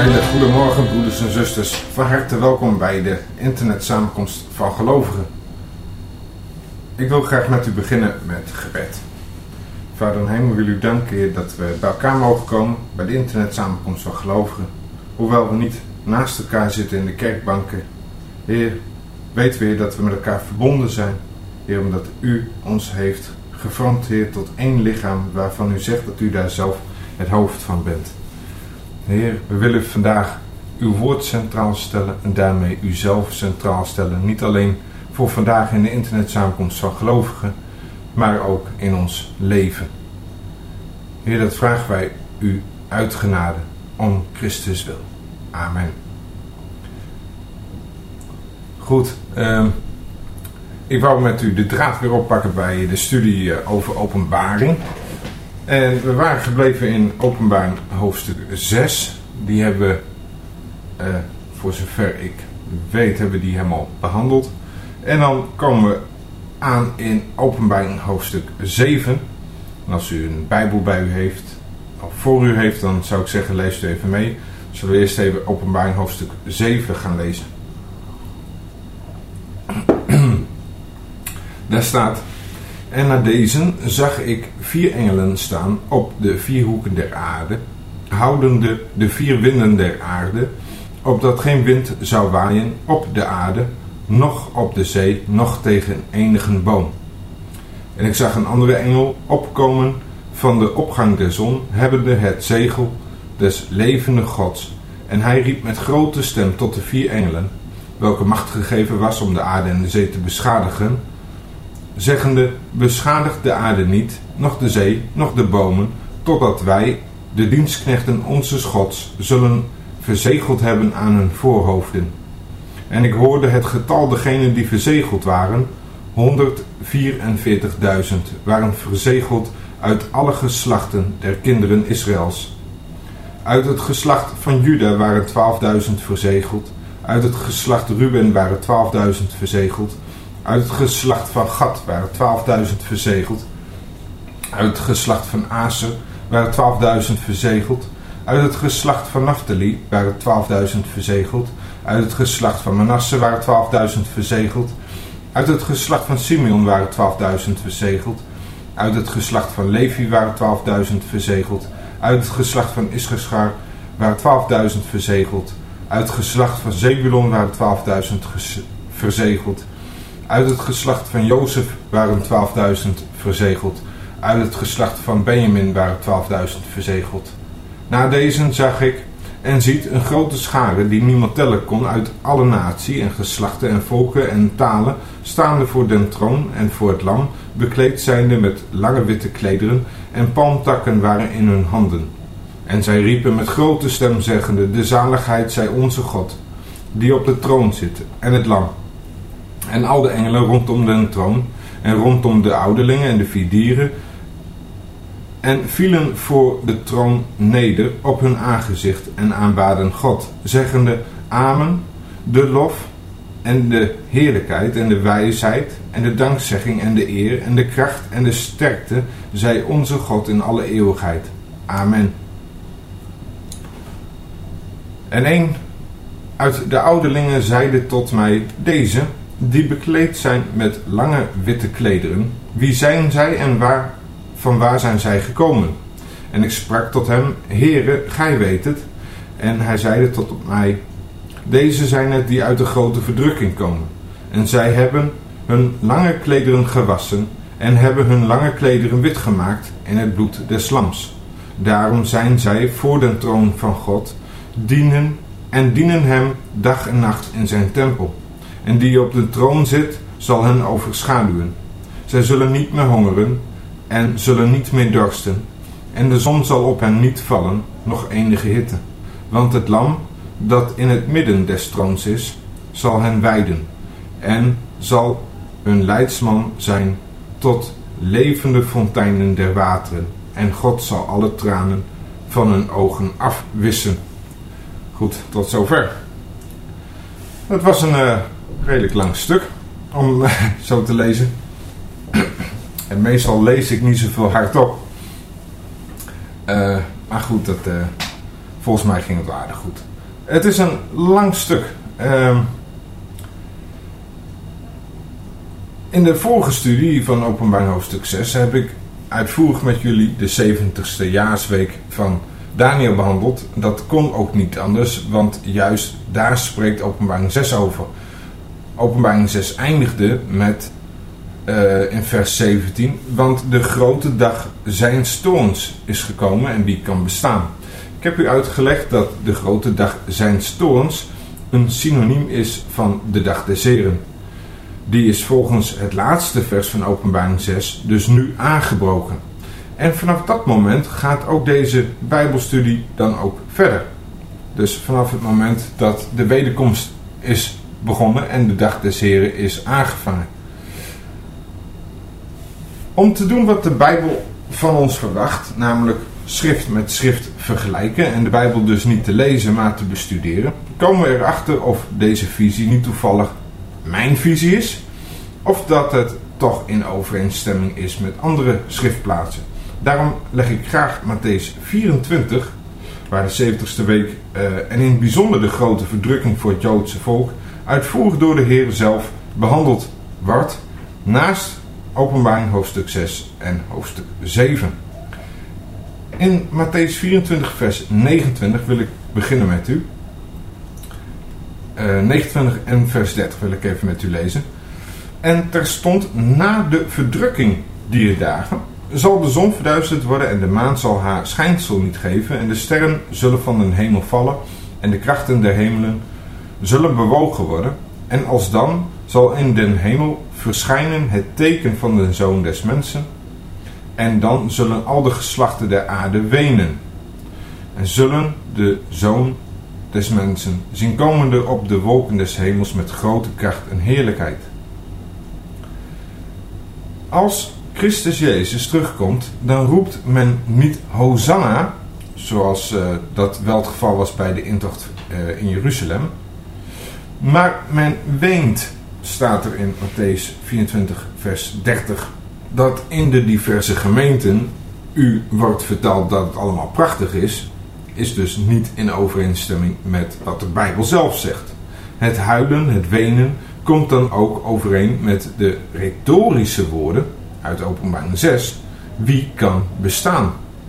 hele goedemorgen broeders en zusters. Van harte welkom bij de internetsamenkomst van gelovigen. Ik wil graag met u beginnen met gebed. Vader in hemel, wil u danken Heer, dat we bij elkaar mogen komen bij de internetsamenkomst van gelovigen. Hoewel we niet naast elkaar zitten in de kerkbanken. Heer, weten we Heer, dat we met elkaar verbonden zijn. Heer, omdat u ons heeft gevormd Heer tot één lichaam waarvan u zegt dat u daar zelf het hoofd van bent. Heer, we willen vandaag uw woord centraal stellen en daarmee uzelf centraal stellen. Niet alleen voor vandaag in de internetsamenkomst van gelovigen, maar ook in ons leven. Heer, dat vragen wij u uit genade om Christus wil. Amen. Goed, ik wou met u de draad weer oppakken bij de studie over openbaring. En we waren gebleven in Openbaring hoofdstuk 6. Die hebben we, voor zover ik weet, hebben die helemaal behandeld. En dan komen we aan in Openbaring hoofdstuk 7. En als u een Bijbel bij u heeft, of voor u heeft, dan zou ik zeggen, lees u even mee. Zullen we eerst even Openbaring hoofdstuk 7 gaan lezen. Daar staat: en na deze zag ik 4 engelen staan op de 4 hoeken der aarde, houdende de 4 winden der aarde, opdat geen wind zou waaien op de aarde, noch op de zee, noch tegen enige boom. En ik zag een andere engel opkomen van de opgang der zon, hebbende het zegel des levende Gods. En hij riep met grote stem tot de 4 engelen, welke macht gegeven was om de aarde en de zee te beschadigen, zeggende: beschadigt de aarde niet, noch de zee, noch de bomen, totdat wij, de dienstknechten onzes Gods, zullen verzegeld hebben aan hun voorhoofden. En ik hoorde het getal degenen die verzegeld waren, 144.000 waren verzegeld uit alle geslachten der kinderen Israëls. Uit het geslacht van Juda waren 12.000 verzegeld, uit het geslacht Ruben waren 12.000 verzegeld, uit het geslacht van Gad waren 12.000 verzegeld, uit het geslacht van Aser waren 12.000 verzegeld, uit het geslacht van Naphtali waren 12.000 verzegeld, uit het geslacht van Manasse waren 12.000 verzegeld, uit het geslacht van Simeon waren 12.000 verzegeld, uit het geslacht van Levi waren 12.000 verzegeld, uit het geslacht van Issachar waren 12.000 verzegeld, uit het geslacht van Zebulon waren 12.000 verzegeld, uit het geslacht van Jozef waren 12.000 verzegeld, uit het geslacht van Benjamin waren 12.000 verzegeld. Na deze zag ik en ziet een grote schare die niemand tellen kon, uit alle natie en geslachten en volken en talen, staande voor den troon en voor het lam, bekleed zijnde met lange witte klederen, en palmtakken waren in hun handen. En zij riepen met grote stem, zeggende: de zaligheid zij onze God, die op de troon zit, en het lam. En al de engelen rondom de troon en rondom de ouderlingen en de 4 dieren, en vielen voor de troon neder op hun aangezicht en aanbaden God, zeggende: Amen, de lof en de heerlijkheid en de wijsheid en de dankzegging en de eer en de kracht en de sterkte zij onze God in alle eeuwigheid. Amen. En een uit de ouderlingen zeide tot mij: deze, die bekleed zijn met lange witte klederen, wie zijn zij en van waar zijn zij gekomen? En ik sprak tot hem: Heere, gij weet het. En hij zeide tot mij: deze zijn het die uit de grote verdrukking komen. En zij hebben hun lange klederen gewassen en hebben hun lange klederen wit gemaakt in het bloed des lams. Daarom zijn zij voor den troon van God, dienen hem dag en nacht in zijn tempel. En die op de troon zit, zal hen overschaduwen. Zij zullen niet meer hongeren en zullen niet meer dorsten. En de zon zal op hen niet vallen, nog enige hitte. Want het lam, dat in het midden des troons is, zal hen weiden. En zal hun leidsman zijn tot levende fonteinen der wateren. En God zal alle tranen van hun ogen afwissen. Goed, tot zover. Het was een redelijk lang stuk om zo te lezen. En meestal lees ik niet zoveel hardop. Maar goed, volgens mij ging het aardig goed. Het is een lang stuk. In de vorige studie van Openbaring hoofdstuk 6 heb ik uitvoerig met jullie de 70ste jaarsweek van Daniel behandeld. Dat kon ook niet anders, want juist daar spreekt Openbaring 6 over. Openbaring 6 eindigde met in vers 17, want de grote dag zijns toorns is gekomen en die kan bestaan. Ik heb u uitgelegd dat de grote dag zijns toorns een synoniem is van de dag des Heren. Die is volgens het laatste vers van Openbaring 6 dus nu aangebroken. En vanaf dat moment gaat ook deze Bijbelstudie dan ook verder. Dus vanaf het moment dat de wederkomst is begonnen en de dag des Heren is aangevangen. Om te doen wat de Bijbel van ons verwacht, namelijk schrift met schrift vergelijken en de Bijbel dus niet te lezen maar te bestuderen, komen we erachter of deze visie niet toevallig mijn visie is, of dat het toch in overeenstemming is met andere schriftplaatsen. Daarom leg ik graag Mattheüs 24, waar de 70ste week en in het bijzonder de grote verdrukking voor het Joodse volk uitvoerig door de Heer zelf behandeld wordt, naast Openbaring hoofdstuk 6 en hoofdstuk 7. In Mattheüs 24 vers 29 wil ik beginnen met u. 29 en vers 30 wil ik even met u lezen. En terstond na de verdrukking dier dagen zal de zon verduisterd worden en de maan zal haar schijnsel niet geven en de sterren zullen van den hemel vallen en de krachten der hemelen zullen bewogen worden. En alsdan zal in den hemel verschijnen het teken van de Zoon des Mensen. En dan zullen al de geslachten der aarde wenen. En zullen de Zoon des Mensen zien komende op de wolken des hemels met grote kracht en heerlijkheid. Als Christus Jezus terugkomt, dan roept men niet Hosanna, zoals dat wel het geval was bij de intocht in Jeruzalem. Maar men weent, staat er in Mattheüs 24 vers 30. Dat in de diverse gemeenten u wordt verteld dat het allemaal prachtig is dus niet in overeenstemming met wat de Bijbel zelf zegt. Het huilen, het wenen, komt dan ook overeen met de retorische woorden uit Openbaring 6. Wie kan bestaan?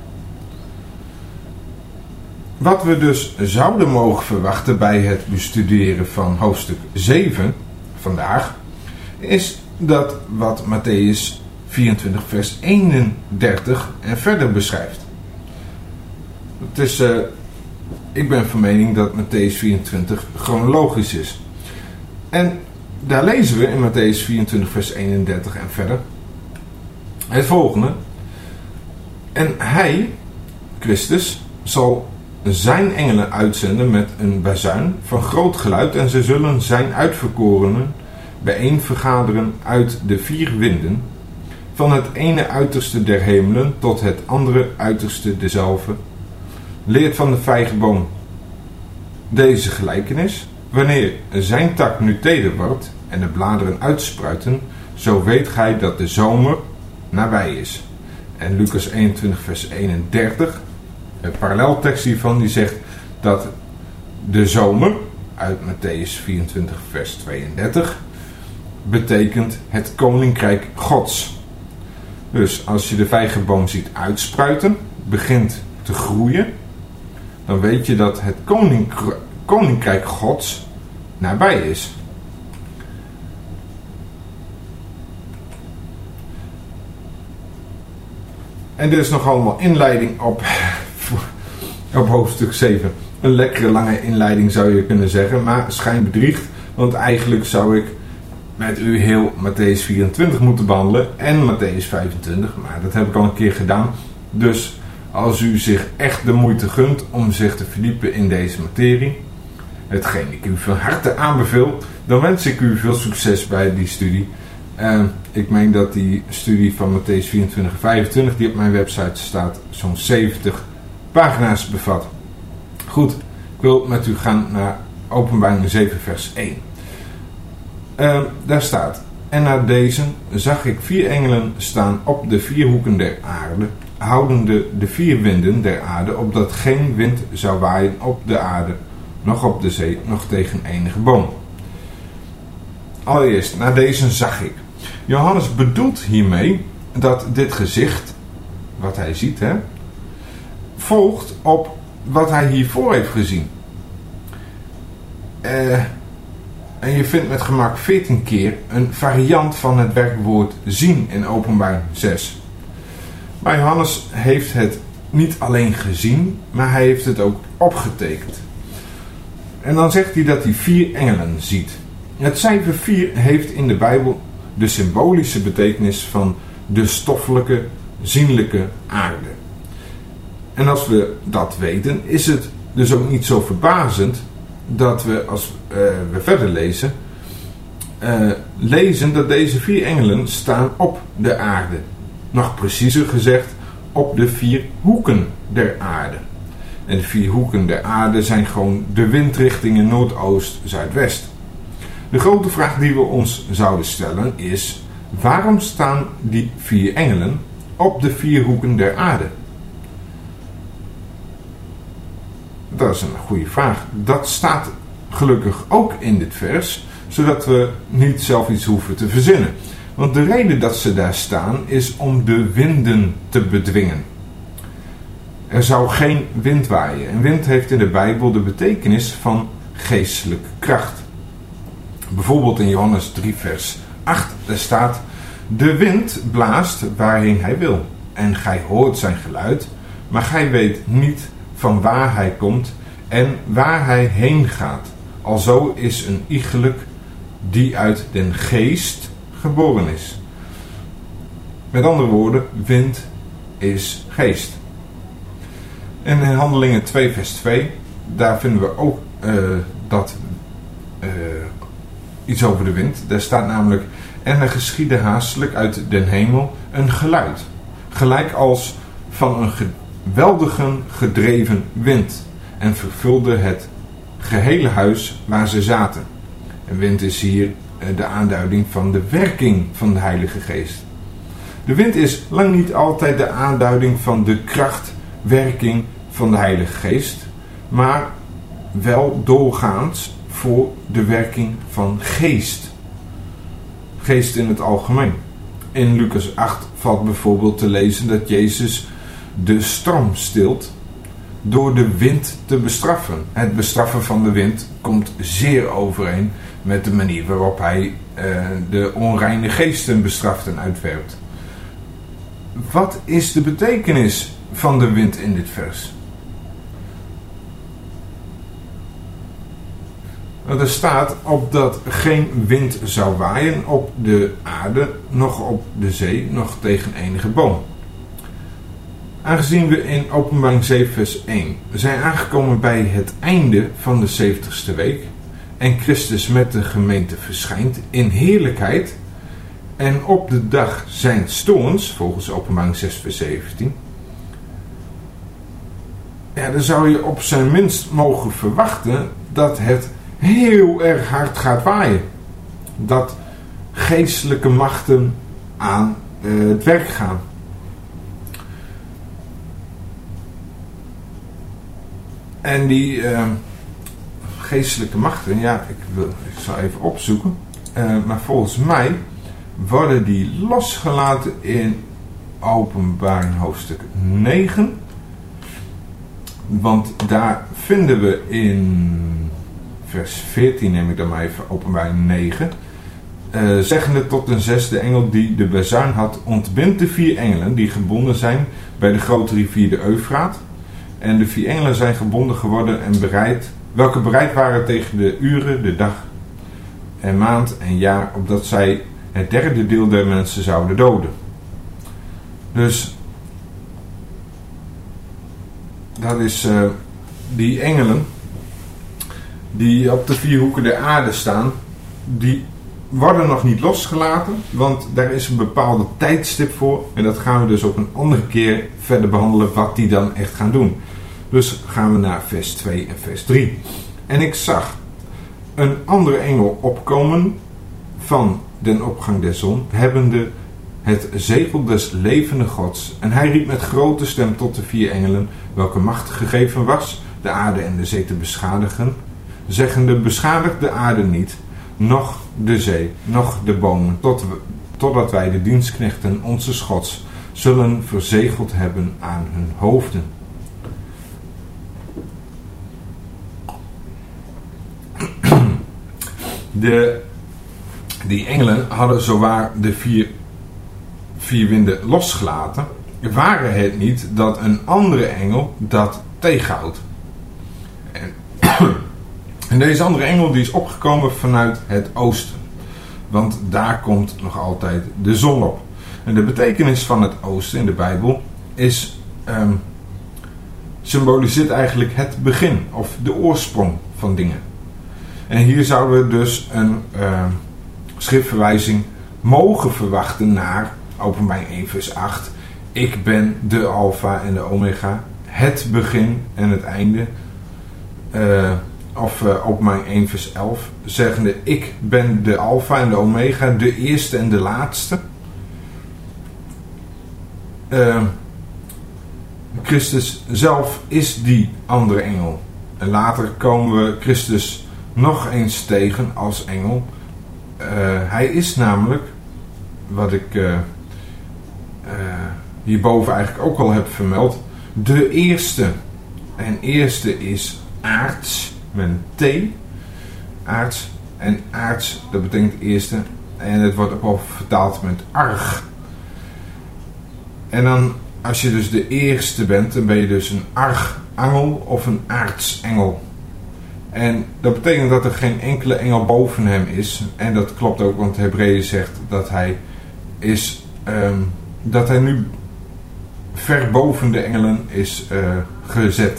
Wat we dus zouden mogen verwachten bij het bestuderen van hoofdstuk 7 vandaag, is dat wat Mattheüs 24 vers 31 en verder beschrijft. Het is, ik ben van mening dat Mattheüs 24 chronologisch is. En daar lezen we in Mattheüs 24 vers 31 en verder het volgende. En hij, Christus, zal zijn engelen uitzenden met een bazuin van groot geluid en ze zullen zijn uitverkorenen bijeen vergaderen uit de 4 winden, van het ene uiterste der hemelen tot het andere uiterste dezelfde. Leert van de vijgenboom deze gelijkenis. Wanneer zijn tak nu teder wordt en de bladeren uitspruiten, zo weet gij dat de zomer nabij is. En Lucas 21 vers 31, een paralleltekst hiervan, die zegt dat de zomer uit Mattheüs 24 vers 32 betekent het koninkrijk Gods. Dus als je de vijgenboom ziet uitspruiten, begint te groeien, dan weet je dat het koninkrijk Gods nabij is. En dit is nog allemaal inleiding op hoofdstuk 7. Een lekkere lange inleiding zou je kunnen zeggen, maar schijn bedriegt, want eigenlijk zou ik met u heel Mattheüs 24 moeten behandelen en Mattheüs 25, maar dat heb ik al een keer gedaan. Dus als u zich echt de moeite gunt om zich te verdiepen in deze materie, hetgeen ik u van harte aanbeveel, dan wens ik u veel succes bij die studie. Ik meen dat die studie van Mattheüs 24 en 25, die op mijn website staat, zo'n 70 pagina's bevat. Goed, ik wil met u gaan naar Openbaring 7 vers 1. Daar staat: en na deze zag ik 4 engelen staan op de 4 hoeken der aarde, houdende de 4 winden der aarde, opdat geen wind zou waaien op de aarde, nog op de zee, nog tegen enige boom. Allereerst, na deze zag ik. Johannes bedoelt hiermee dat dit gezicht, wat hij ziet, volgt op wat hij hiervoor heeft gezien. En je vindt met gemak 14 keer een variant van het werkwoord zien in Openbaring 6. Maar Johannes heeft het niet alleen gezien, maar hij heeft het ook opgetekend. En dan zegt hij dat hij 4 engelen ziet. Het cijfer 4 heeft in de Bijbel de symbolische betekenis van de stoffelijke, zienlijke aarde. En als we dat weten, is het dus ook niet zo verbazend dat we, als we verder lezen, lezen dat deze 4 engelen staan op de aarde. Nog preciezer gezegd, op de 4 hoeken der aarde. En de 4 hoeken der aarde zijn gewoon de windrichtingen noordoost, zuidwest. De grote vraag die we ons zouden stellen is: waarom staan die 4 engelen op de 4 hoeken der aarde? Dat is een goede vraag. Dat staat gelukkig ook in dit vers, zodat we niet zelf iets hoeven te verzinnen. Want de reden dat ze daar staan is om de winden te bedwingen. Er zou geen wind waaien. En wind heeft in de Bijbel de betekenis van geestelijke kracht. Bijvoorbeeld in Johannes 3 vers 8, daar staat: de wind blaast waarheen hij wil. En gij hoort zijn geluid, maar gij weet niet van waar hij komt en waar hij heen gaat. Alzo is een iegelijk die uit den geest geboren is. Met andere woorden, wind is geest. En in Handelingen 2 vers 2, daar vinden we ook iets over de wind. Daar staat namelijk: en er geschiedde haastelijk uit den hemel een geluid, gelijk als van een geweldige gedreven wind, en vervulde het gehele huis waar ze zaten. En wind is hier de aanduiding van de werking van de Heilige Geest. De wind is lang niet altijd de aanduiding van de krachtwerking van de Heilige Geest, maar wel doorgaans voor de werking van geest. Geest in het algemeen. In Lucas 8 valt bijvoorbeeld te lezen dat Jezus de storm stilt door de wind te bestraffen. Het bestraffen van de wind komt zeer overeen met de manier waarop hij de onreine geesten bestraft en uitwerpt. Wat is de betekenis van de wind in dit vers? Er staat op dat geen wind zou waaien op de aarde, noch op de zee, noch tegen enige boom. Aangezien we in Openbaring 7 vers 1 zijn aangekomen bij het einde van de 70ste week en Christus met de gemeente verschijnt in heerlijkheid en op de dag zijns toorns, volgens Openbaring 6 vers 17, dan zou je op zijn minst mogen verwachten dat het heel erg hard gaat waaien. Dat geestelijke machten aan het werk gaan. En die geestelijke machten, ik zal even opzoeken. Maar volgens mij worden die losgelaten in Openbaring hoofdstuk 9. Want daar vinden we in vers 14, neem ik dan maar even, Openbaring 9. Zeggende tot een 6e engel die de bazuin had: ontbindt de 4 engelen die gebonden zijn bij de grote rivier de Eufraat. En de 4 engelen zijn gebonden geworden en welke bereid waren tegen de uren, de dag en maand en jaar, opdat zij het 3e deel der mensen zouden doden. Dus dat is die engelen die op de 4 hoeken der aarde staan, die worden nog niet losgelaten, want daar is een bepaalde tijdstip voor. En dat gaan we dus op een andere keer verder behandelen, wat die dan echt gaan doen. Dus gaan we naar vers 2 en vers 3. En ik zag een andere engel opkomen van den opgang der zon, hebbende het zegel des levende Gods. En hij riep met grote stem tot de 4 engelen, welke macht gegeven was de aarde en de zee te beschadigen zeggende: beschadig de aarde niet, noch de zee, noch de bomen, totdat wij de dienstknechten onze Gods zullen verzegeld hebben aan hun hoofden. Die engelen hadden zowaar de vier winden losgelaten. Waren het niet dat een andere engel dat tegenhoudt. En deze andere engel die is opgekomen vanuit het oosten. Want daar komt nog altijd de zon op. En de betekenis van het oosten in de Bijbel is symboliseert eigenlijk het begin of de oorsprong van dingen. En hier zouden we dus een schriftverwijzing mogen verwachten naar Openbaring 1 vers 8. Ik ben de Alpha en de Omega, het begin en het einde. Of Openbaring 1 vers 11, zeggende: ik ben de Alpha en de Omega, de eerste en de laatste. Christus zelf is die andere engel. En later komen we Christus nog eens tegen als engel. Hij is namelijk, wat ik hierboven eigenlijk ook al heb vermeld, de eerste. En eerste is aards, met een T. Aards. En aards, dat betekent eerste. En het wordt ook al vertaald met arg. En dan, als je dus de eerste bent, dan ben je dus een archangel of een aartsengel. En dat betekent dat er geen enkele engel boven hem is. En dat klopt ook, want Hebreeën zegt dat hij is, dat hij nu ver boven de engelen is gezet.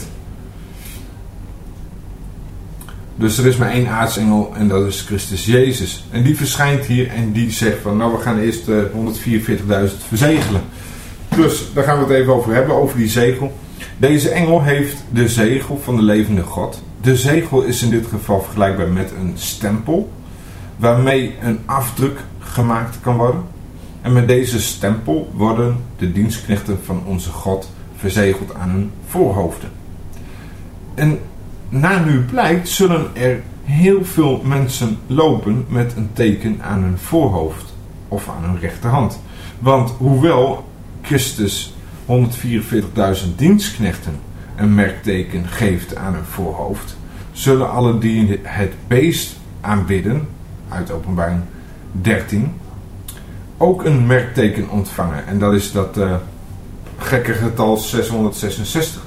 Dus er is maar één aartsengel en dat is Christus Jezus. En die verschijnt hier en die zegt van: nou, we gaan eerst 144.000 verzegelen. Dus daar gaan we het even over hebben, over die zegel. Deze engel heeft de zegel van de levende God. De zegel is in dit geval vergelijkbaar met een stempel, waarmee een afdruk gemaakt kan worden. En met deze stempel worden de dienstknechten van onze God verzegeld aan hun voorhoofden. En naar nu blijkt, zullen er heel veel mensen lopen met een teken aan hun voorhoofd of aan hun rechterhand. Want hoewel Christus 144.000 dienstknechten een merkteken geeft aan hun voorhoofd, zullen alle die het beest aanbidden, uit Openbaring 13, ook een merkteken ontvangen. En dat is dat gekke getal 666.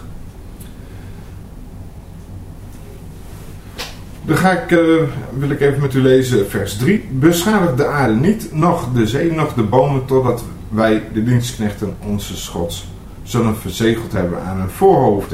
Dan wil ik even met u lezen vers 3. Beschadig de aarde niet, noch de zee, noch de bomen, totdat wij de dienstknechten onze Gods zullen verzegeld hebben aan hun voorhoofden.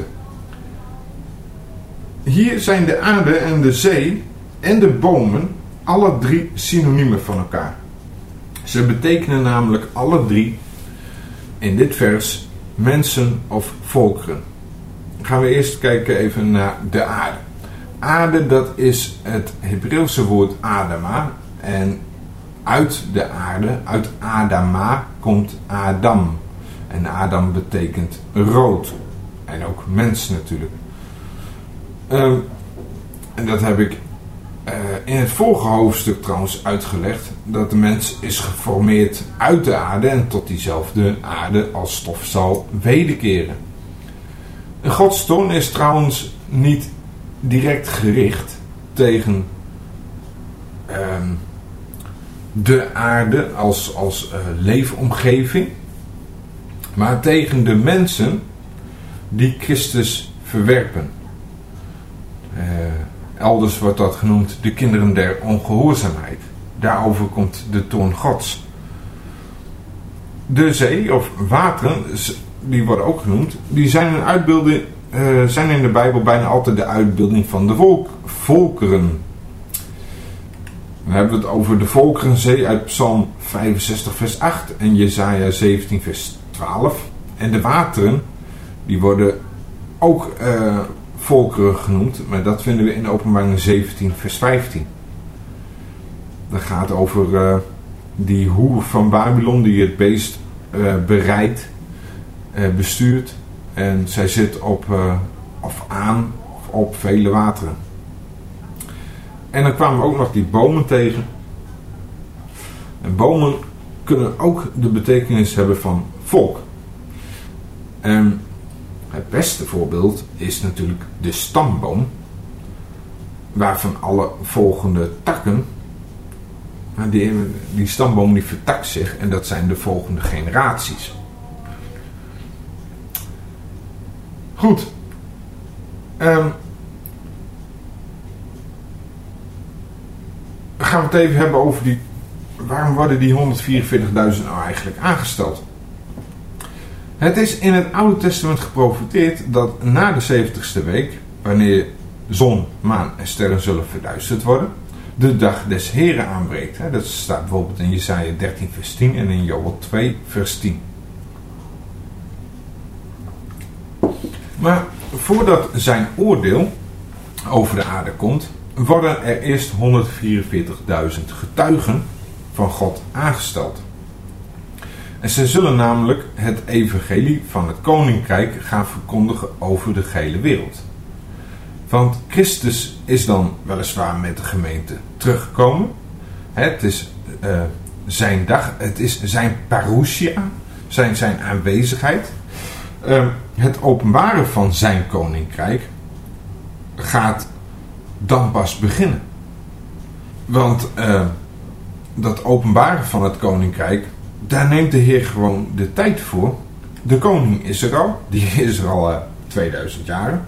Hier zijn de aarde en de zee en de bomen alle drie synoniemen van elkaar. Ze betekenen namelijk alle drie in dit vers mensen of volkeren. Dan gaan we eerst kijken even naar de aarde. Aarde, dat is het Hebreeuwse woord Adama. En uit de aarde, uit Adama, komt Adam. En Adam betekent rood. En ook mens natuurlijk. En dat heb ik in het vorige hoofdstuk trouwens uitgelegd. Dat de mens is geformeerd uit de aarde en tot diezelfde aarde als stof zal wederkeren. Gods toorn is trouwens niet direct gericht tegen de aarde als leefomgeving, maar tegen de mensen die Christus verwerpen. Elders wordt dat genoemd de kinderen der ongehoorzaamheid. Daarover komt de toorn Gods. De zee of wateren, die worden ook genoemd, die zijn een uitbeelding. Zijn in de Bijbel bijna altijd de uitbeelding van de volkeren. Dan hebben we het over de volkerenzee uit Psalm 65 vers 8 en Jesaja 17 vers 12. En de wateren, die worden ook volkeren genoemd, maar dat vinden we in Openbaring 17 vers 15. Dat gaat over die hoer van Babylon die het beest bereidt, bestuurt. En zij zit op vele wateren. En dan kwamen we ook nog die bomen tegen. En bomen kunnen ook de betekenis hebben van volk. En het beste voorbeeld is natuurlijk de stamboom, waarvan alle volgende takken, die stamboom die vertakt zich en dat zijn de volgende generaties. Goed. Gaan we het even hebben over waarom worden die 144.000 nou eigenlijk aangesteld? Het is in het Oude Testament geprofeteerd dat na de 70ste week, wanneer zon, maan en sterren zullen verduisterd worden, de dag des Heren aanbreekt. Dat staat bijvoorbeeld in Jesaja 13 vers 10 en in Joël 2 vers 10. Maar voordat zijn oordeel over de aarde komt, worden er eerst 144.000 getuigen van God aangesteld. En ze zullen namelijk het evangelie van het koninkrijk gaan verkondigen over de gehele wereld. Want Christus is dan weliswaar met de gemeente teruggekomen. Het is zijn dag, het is zijn parousia, zijn aanwezigheid. Het openbaren van zijn koninkrijk gaat dan pas beginnen. Want dat openbaren van het koninkrijk, daar neemt de Heer gewoon de tijd voor. De koning is er al, die is er al 2000 jaar.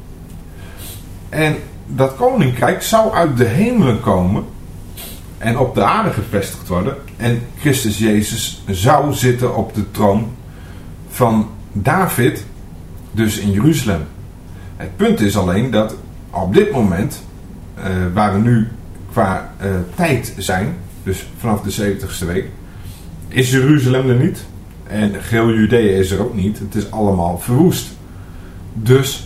En dat koninkrijk zou uit de hemelen komen en op de aarde gevestigd worden. En Christus Jezus zou zitten op de troon van David, dus in Jeruzalem. Het punt is alleen dat op dit moment, waar we nu qua tijd zijn, dus vanaf de 70ste week, is Jeruzalem er niet. En geheel Judea is er ook niet. Het is allemaal verwoest. Dus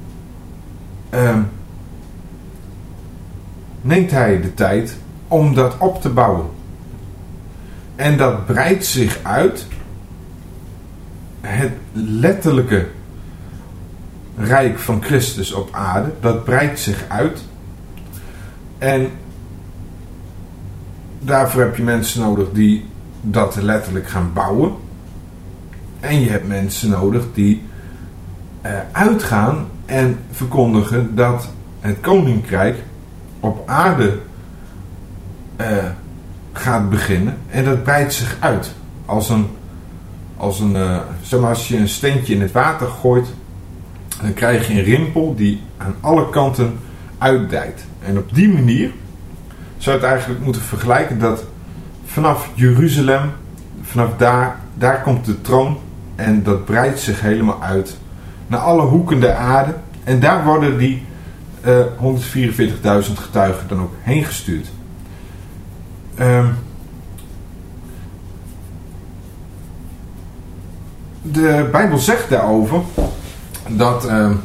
neemt hij de tijd om dat op te bouwen. En dat breidt zich uit. Het letterlijke rijk van Christus op aarde, dat breidt zich uit. En daarvoor heb je mensen nodig die dat letterlijk gaan bouwen. En je hebt mensen nodig die uitgaan en verkondigen dat het koninkrijk op aarde gaat beginnen. En dat breidt zich uit. Als je een steentje in het water gooit, dan krijg je een rimpel die aan alle kanten uitdijt. En op die manier zou je het eigenlijk moeten vergelijken dat vanaf Jeruzalem, vanaf daar komt de troon en dat breidt zich helemaal uit naar alle hoeken der aarde. En daar worden die 144.000 getuigen dan ook heen gestuurd. De Bijbel zegt daarover dat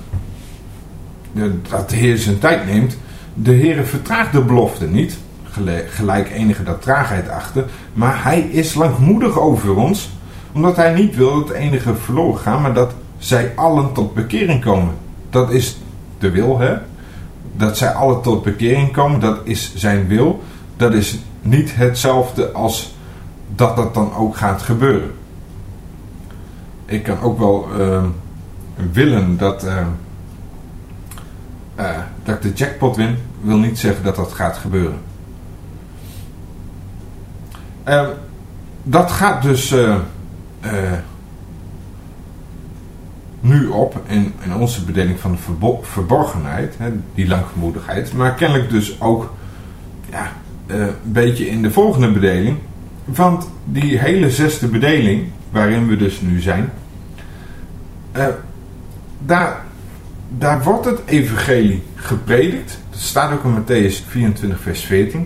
de Heer zijn tijd neemt. De Heer vertraagt de belofte niet, gelijk enige dat traagheid achter, maar hij is langmoedig over ons, omdat hij niet wil dat enige verloren gaan, maar dat zij allen tot bekering komen. Dat is de wil, hè? Dat zij allen tot bekering komen, dat is zijn wil. Dat is niet hetzelfde als dat dan ook gaat gebeuren. Ik kan ook wel willen dat ik de jackpot win, wil niet zeggen dat dat gaat gebeuren. Dat gaat dus nu op in onze bedeling van de verborgenheid, die langgemoedigheid, maar kennelijk dus ook een beetje in de volgende bedeling, want die hele 6e bedeling, waarin we dus nu zijn, daar wordt het evangelie gepredikt. Dat staat ook in Mattheüs 24 vers 14.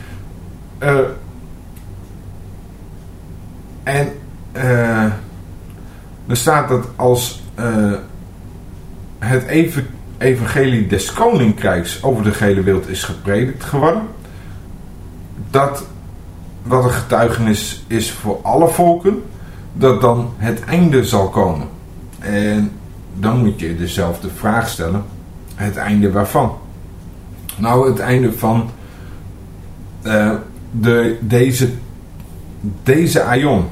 Er staat dat als het evangelie des koninkrijks over de gehele wereld is gepredikt geworden, dat wat een getuigenis is voor alle volken, dat dan het einde zal komen. En dan moet je dezelfde vraag stellen: het einde waarvan? Nou, het einde van deze aion,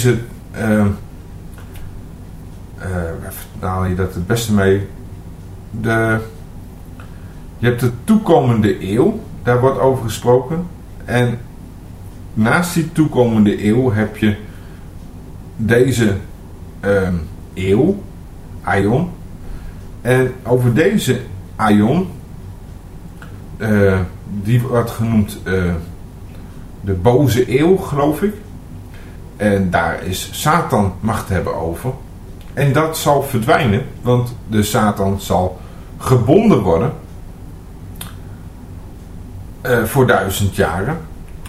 haal je dat het beste mee. Je hebt de toekomende eeuw, daar wordt over gesproken. En naast die toekomende eeuw heb je deze eeuw, aion. En over deze aion, die wordt genoemd de boze eeuw, geloof ik. En daar is Satan macht hebben over. En dat zal verdwijnen, want de Satan zal gebonden worden voor 1000 jaren.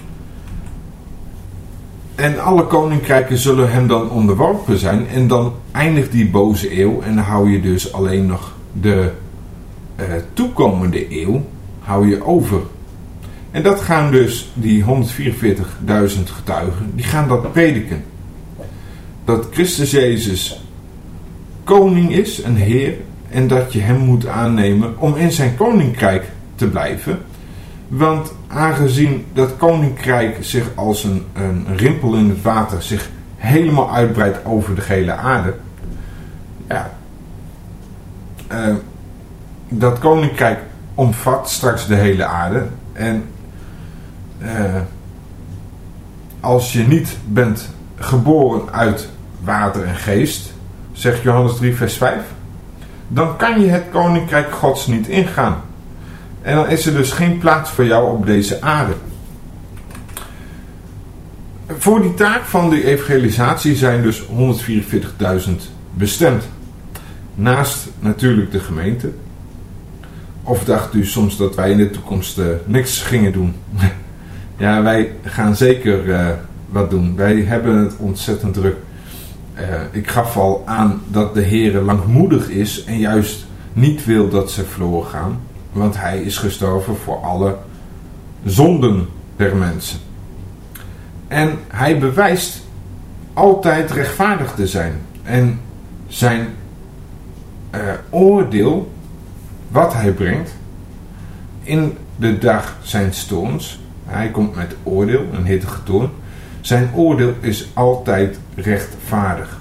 En alle koninkrijken zullen hem dan onderworpen zijn. En dan eindigt die boze eeuw. En dan hou je dus alleen nog de toekomende eeuw hou je over. En dat gaan dus die 144.000 getuigen, die gaan dat prediken. Dat Christus Jezus koning is, een heer. En dat je hem moet aannemen om in zijn koninkrijk te blijven. Want aangezien dat koninkrijk zich als een rimpel in het water zich helemaal uitbreidt over de gehele aarde. Ja, dat koninkrijk omvat straks de hele aarde. En als je niet bent geboren uit water en geest, zegt Johannes 3 vers 5, dan kan je het koninkrijk Gods niet ingaan. En dan is er dus geen plaats voor jou op deze aarde. Voor die taak van de evangelisatie zijn dus 144.000 bestemd. Naast natuurlijk de gemeente. Of dacht u soms dat wij in de toekomst niks gingen doen? Ja, wij gaan zeker wat doen. Wij hebben het ontzettend druk. Ik gaf al aan dat de Heer langmoedig is en juist niet wil dat ze verloren gaan. Want hij is gestorven voor alle zonden der mensen. En hij bewijst altijd rechtvaardig te zijn. En zijn oordeel, wat hij brengt, in de dag zijn toorns. Hij komt met oordeel, een hittige toorn. Zijn oordeel is altijd rechtvaardig.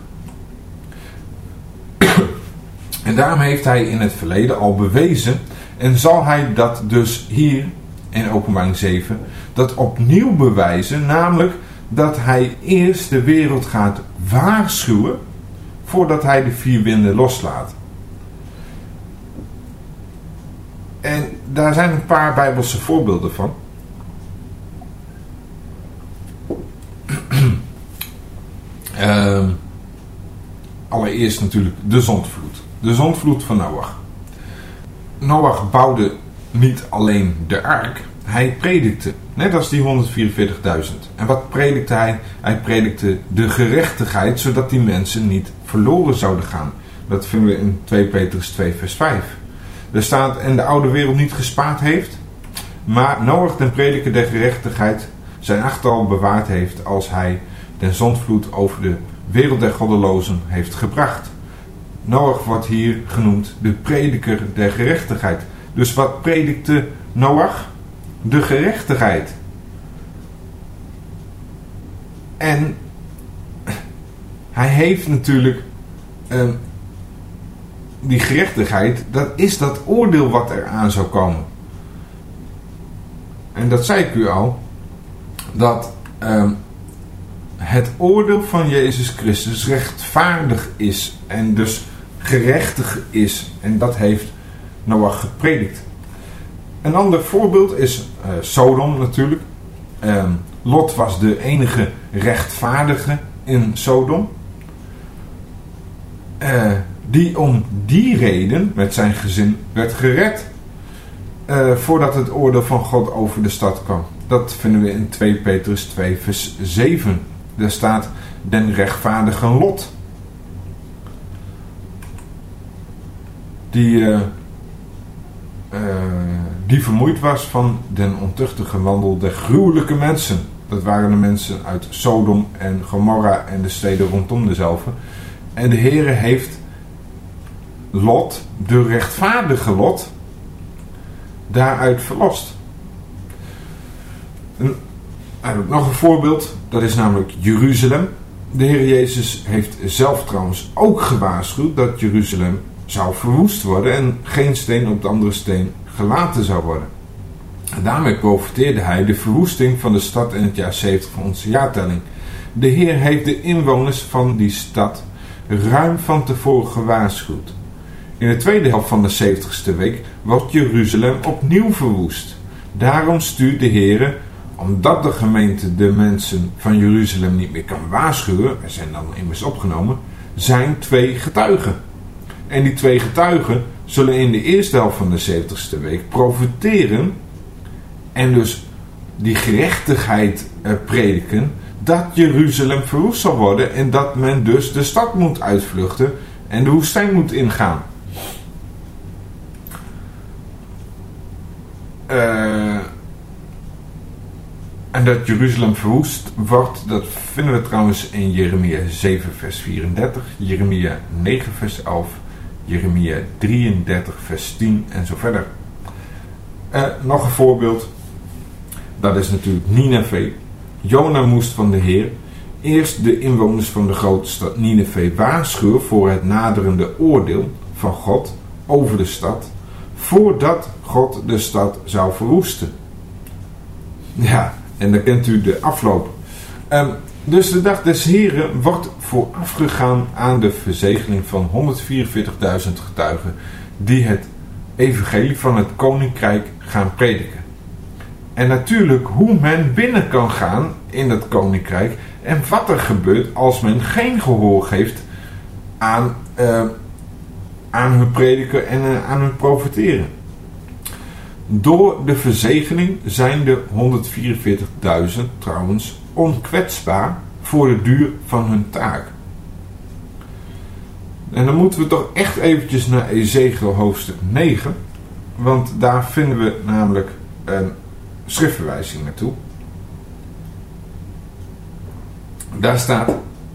En daarom heeft hij in het verleden al bewezen. En zal hij dat dus hier in Openbaring 7 dat opnieuw bewijzen. Namelijk dat hij eerst de wereld gaat waarschuwen voordat hij de 4 winden loslaat. En daar zijn een paar Bijbelse voorbeelden van. Allereerst natuurlijk de zondvloed. De zondvloed van Noach. Noach bouwde niet alleen de ark, hij predikte. Net als die 144.000. En wat predikte hij? Hij predikte de gerechtigheid, zodat die mensen niet verloren zouden gaan. Dat vinden we in 2 Petrus 2 vers 5. Er staat, en de oude wereld niet gespaard heeft, maar Noach den prediker der gerechtigheid zijn achterhaal bewaard heeft als hij den zondvloed over de wereld der goddelozen heeft gebracht. Noach wordt hier genoemd de prediker der gerechtigheid. Dus wat predikte Noach? De gerechtigheid. En hij heeft natuurlijk die gerechtigheid, dat is dat oordeel wat er aan zou komen. En dat zei ik u al, dat het oordeel van Jezus Christus rechtvaardig is en dus gerechtig is. En dat heeft Noach gepredikt. Een ander voorbeeld is Sodom natuurlijk. Lot was de enige rechtvaardige in Sodom. Die om die reden met zijn gezin werd gered. Voordat het oordeel van God over de stad kwam. Dat vinden we in 2 Petrus 2 vers 7. Daar staat den rechtvaardige Lot. Die vermoeid was van den ontuchtige wandel der gruwelijke mensen. Dat waren de mensen uit Sodom en Gomorra en de steden rondom dezelfde. En de Heere heeft Lot, de rechtvaardige Lot, daaruit verlost. Nog een voorbeeld, dat is namelijk Jeruzalem. De Heer Jezus heeft zelf trouwens ook gewaarschuwd dat Jeruzalem zou verwoest worden en geen steen op de andere steen gelaten zou worden. En daarmee profeteerde hij de verwoesting van de stad in het jaar 70 van onze jaartelling. De Heer heeft de inwoners van die stad ruim van tevoren gewaarschuwd. In de tweede helft van de 70ste week wordt Jeruzalem opnieuw verwoest. Daarom stuurt de Heer, omdat de gemeente de mensen van Jeruzalem niet meer kan waarschuwen, er zijn dan immers opgenomen, zijn 2 getuigen. En die 2 getuigen zullen in de eerste helft van de 70ste week profeteren en dus die gerechtigheid prediken, dat Jeruzalem verwoest zal worden en dat men dus de stad moet uitvluchten en de woestijn moet ingaan. En dat Jeruzalem verwoest wordt, dat vinden we trouwens in Jeremia 7 vers 34, Jeremia 9 vers 11, Jeremia 33 vers 10 en zo verder. Nog een voorbeeld, dat is natuurlijk Nineve. Jona moest van de Heer eerst de inwoners van de grote stad Nineve waarschuwen voor het naderende oordeel van God over de stad, voordat God de stad zou verwoesten. Ja, en dan kent u de afloop. Dus de dag des Heren wordt voorafgegaan aan de verzegeling van 144.000 getuigen die het evangelie van het koninkrijk gaan prediken. En natuurlijk hoe men binnen kan gaan in dat koninkrijk en wat er gebeurt als men geen gehoor geeft aan hun prediken en aan hun profeteren. Door de verzegeling zijn de 144.000 trouwens onkwetsbaar voor de duur van hun taak. En dan moeten we toch echt eventjes naar Ezechiel hoofdstuk 9, want daar vinden we namelijk een schriftverwijzing naartoe. Daar staat: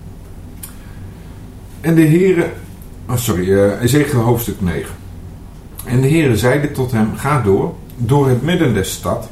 en de Heere, Ezechiel hoofdstuk 9. En de Heere zeide tot hem: ga door het midden der stad,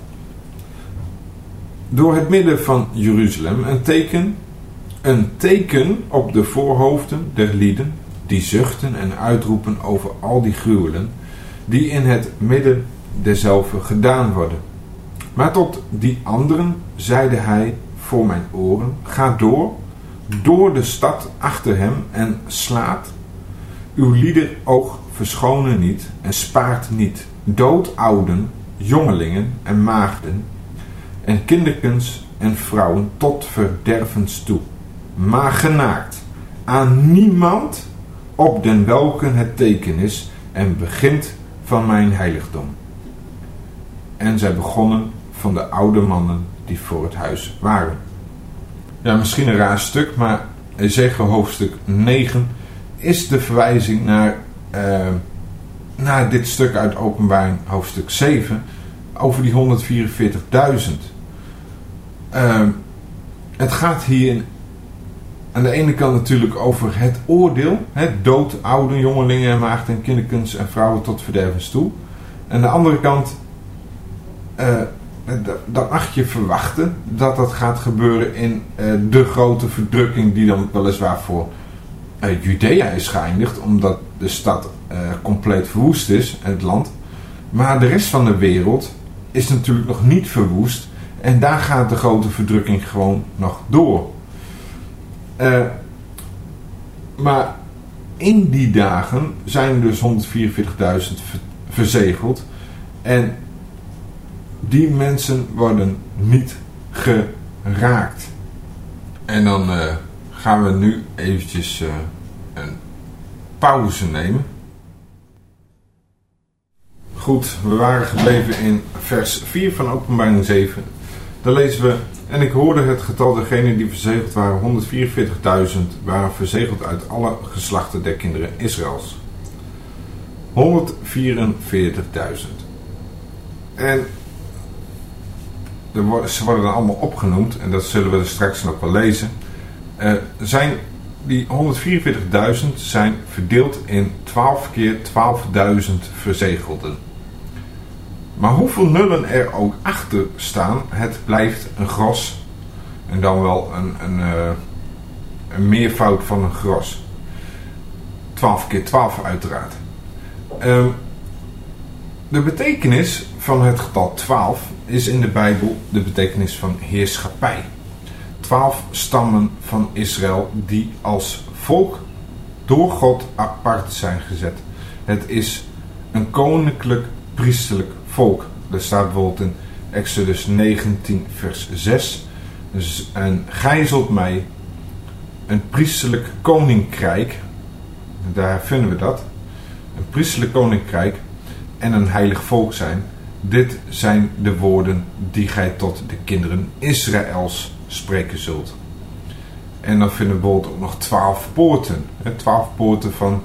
door het midden van Jeruzalem, een teken op de voorhoofden der lieden, die zuchten en uitroepen over al die gruwelen, die in het midden derzelve gedaan worden. Maar tot die anderen zeide hij voor mijn oren: ga door de stad achter hem en slaat uw liederoog verschonen niet en spaart niet, doodouden, jongelingen en maagden en kinderkens en vrouwen tot verdervens toe, maar genaakt, aan niemand op den welken het teken is en begint van mijn heiligdom. En zij begonnen van de oude mannen die voor het huis waren. Ja, misschien een raar stuk, maar Ezechiel hoofdstuk 9 is de verwijzing naar dit stuk uit Openbaring hoofdstuk 7 over die 144.000. Het gaat hier aan de ene kant natuurlijk over het oordeel, het dood, ouden, jongelingen en maagden en kinderkens en vrouwen tot verdervens toe. Aan de andere kant dan mag je verwachten dat dat gaat gebeuren in de grote verdrukking die dan weliswaar voor Judea is geëindigd, omdat de stad compleet verwoest is, het land. Maar de rest van de wereld is natuurlijk nog niet verwoest en daar gaat de grote verdrukking gewoon nog door. Maar in die dagen zijn er dus 144.000 verzegeld en die mensen worden niet geraakt. En dan gaan we nu eventjes een pauze nemen. Goed, we waren gebleven in vers 4 van Openbaring 7. Daar lezen we: en ik hoorde het getal dergenen die verzegeld waren, 144.000 waren verzegeld uit alle geslachten der kinderen Israëls. 144.000. En ze worden dan allemaal opgenoemd, en dat zullen we er straks nog wel lezen. Die 144.000 zijn verdeeld in 12 keer 12.000 verzegelden. Maar hoeveel nullen er ook achter staan, het blijft een gros. En dan wel een meervoud van een gros. 12 keer 12 uiteraard. De betekenis van het getal 12 is in de Bijbel de betekenis van heerschappij. 12 stammen van Israël die als volk door God apart zijn gezet. Het is een koninklijk priesterlijk volk. Er staat bijvoorbeeld in Exodus 19 vers 6. En gij zult mij een priesterlijk koninkrijk, daar vinden we dat, een priesterlijk koninkrijk en een heilig volk zijn. Dit zijn de woorden die gij tot de kinderen Israëls spreken zult. En dan vinden we bijvoorbeeld ook nog 12 poorten. 12 poorten van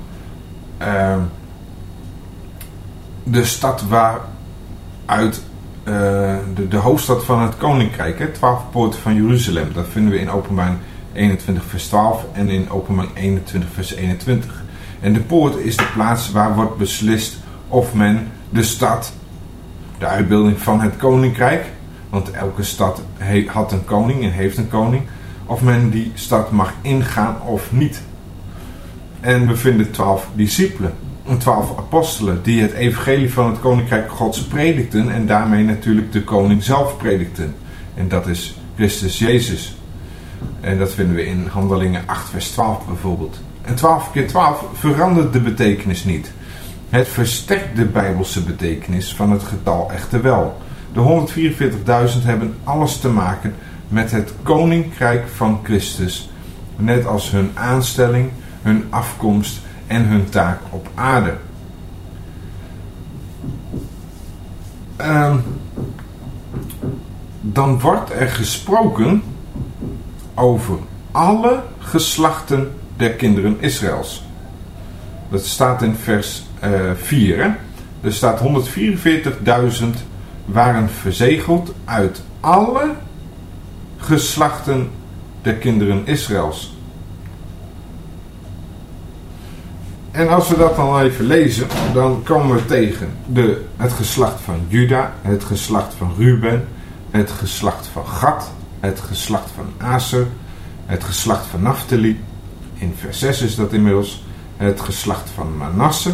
de stad waaruit de hoofdstad van het koninkrijk. 12 poorten van Jeruzalem. Dat vinden we in Openbaring 21 vers 12 en in Openbaring 21 vers 21. En de poort is de plaats waar wordt beslist of men de stad, de uitbeelding van het koninkrijk, want elke stad had een koning en heeft een koning, of men die stad mag ingaan of niet. En we vinden 12 discipelen, 12 apostelen die het evangelie van het koninkrijk Gods predikten en daarmee natuurlijk de koning zelf predikten. En dat is Christus Jezus. En dat vinden we in Handelingen 8 vers 12 bijvoorbeeld. En 12 keer 12 verandert de betekenis niet. Het versterkt de Bijbelse betekenis van het getal echter wel. De 144.000 hebben alles te maken met het koninkrijk van Christus, net als hun aanstelling, hun afkomst en hun taak op aarde. Dan wordt er gesproken over alle geslachten der kinderen Israëls. Dat staat in vers 4. Hè? Er staat 144.000 waren verzegeld uit alle geslachten der kinderen Israëls. En als we dat dan even lezen, dan komen we tegen het geslacht van Juda, het geslacht van Ruben, het geslacht van Gad, het geslacht van Aser, het geslacht van Naphtali, in vers 6 is dat inmiddels, het geslacht van Manasse,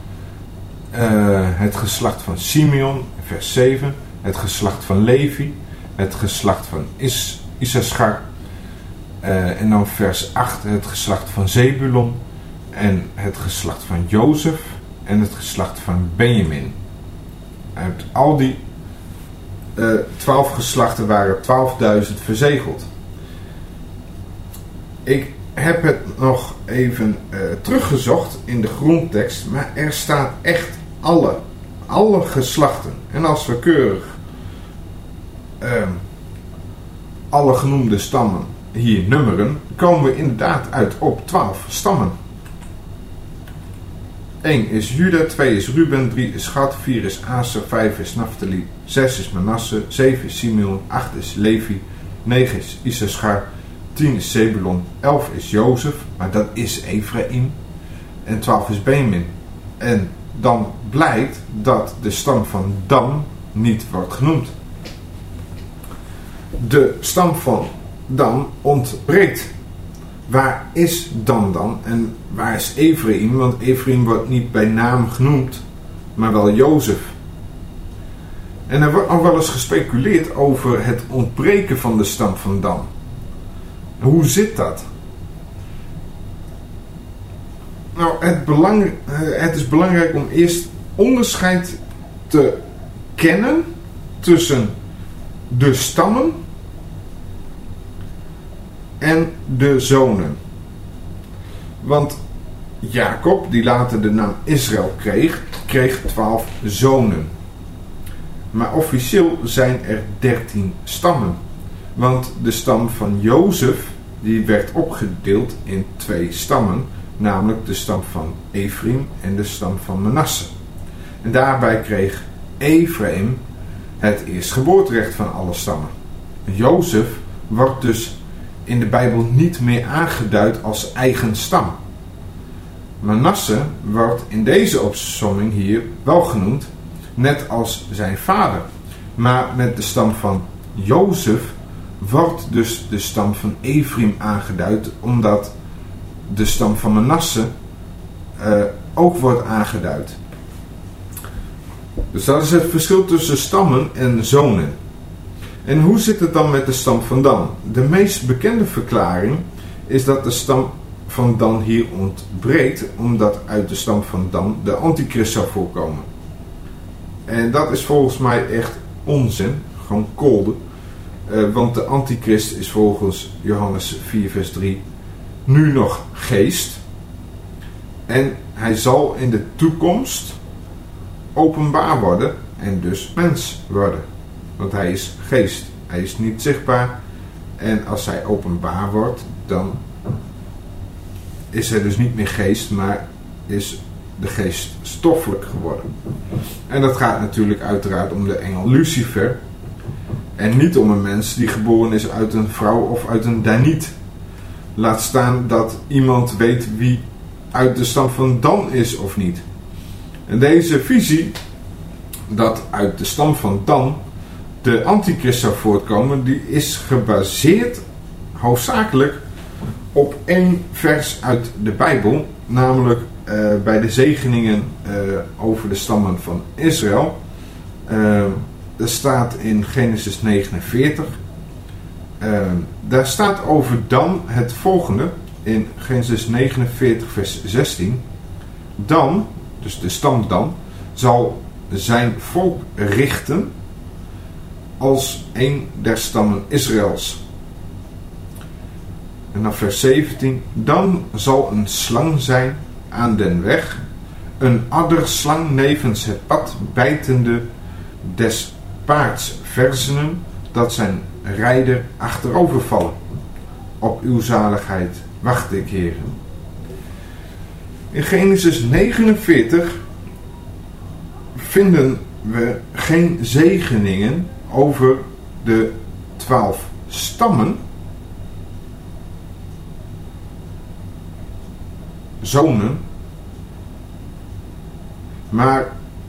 het geslacht van Simeon, vers 7, het geslacht van Levi, het geslacht van Issachar, en dan vers 8, het geslacht van Zebulon, en het geslacht van Jozef, en het geslacht van Benjamin. Uit al die 12 geslachten waren 12.000 verzegeld. Ik heb het nog even teruggezocht in de grondtekst, maar er staat echt alle geslachten. En als we keurig alle genoemde stammen hier nummeren, komen we inderdaad uit op 12 stammen. 1 is Juda, 2 is Ruben, 3 is Gad, 4 is Aser, 5 is Naphtali, 6 is Manasse, 7 is Simeon, 8 is Levi, 9 is Issachar, 10 is Zebulon, 11 is Jozef, maar dat is Ephraim, en 12 is Benjamin. En dan blijkt dat de stam van Dan niet wordt genoemd. De stam van Dan ontbreekt. Waar is Dan dan en waar is Ephraim? Want Ephraim wordt niet bij naam genoemd, maar wel Jozef. En er wordt ook wel eens gespeculeerd over het ontbreken van de stam van Dan. Hoe zit dat? Nou, het is belangrijk om eerst onderscheid te kennen tussen de stammen en de zonen. Want Jacob, die later de naam Israël kreeg 12 zonen. Maar officieel zijn er 13 stammen. Want de stam van Jozef, die werd opgedeeld in 2 stammen. Namelijk de stam van Ephraim en de stam van Manasse. En daarbij kreeg Ephraim het eerstgeboorterecht van alle stammen. Jozef wordt dus in de Bijbel niet meer aangeduid als eigen stam. Manasse wordt in deze opsomming hier wel genoemd, net als zijn vader. Maar met de stam van Jozef wordt dus de stam van Ephraim aangeduid, omdat de stam van Manasse ook wordt aangeduid. Dus dat is het verschil tussen stammen en zonen. En hoe zit het dan met de stam van Dan? De meest bekende verklaring is dat de stam van Dan hier ontbreekt, omdat uit de stam van Dan de antichrist zou voorkomen. En dat is volgens mij echt onzin, gewoon kolde. Want de antichrist is volgens Johannes 4 vers 3 nu nog geest. En hij zal in de toekomst openbaar worden en dus mens worden. Want hij is geest. Hij is niet zichtbaar. En als hij openbaar wordt, dan is hij dus niet meer geest, maar is de geest stoffelijk geworden. En dat gaat natuurlijk uiteraard om de engel Lucifer. En niet om een mens die geboren is uit een vrouw of uit een Daniet. Laat staan dat iemand weet wie uit de stam van Dan is of niet. En deze visie, dat uit de stam van Dan de antichrist zou voortkomen, die is gebaseerd hoofdzakelijk op 1 vers uit de Bijbel, namelijk bij de zegeningen over de stammen van Israël. Er staat in Genesis 49, daar staat over Dan het volgende, in Genesis 49 vers 16. Dan, dus de stam Dan, zal zijn volk richten als een der stammen Israëls. En dan vers 17. Dan zal een slang zijn aan den weg, een adderslang nevens het pad, bijtende des paards verzenen, dat zijn rijder achterover vallen. Op uw zaligheid wacht ik, heren. In Genesis 49 vinden we geen zegeningen over de 12 stammen, zonen, maar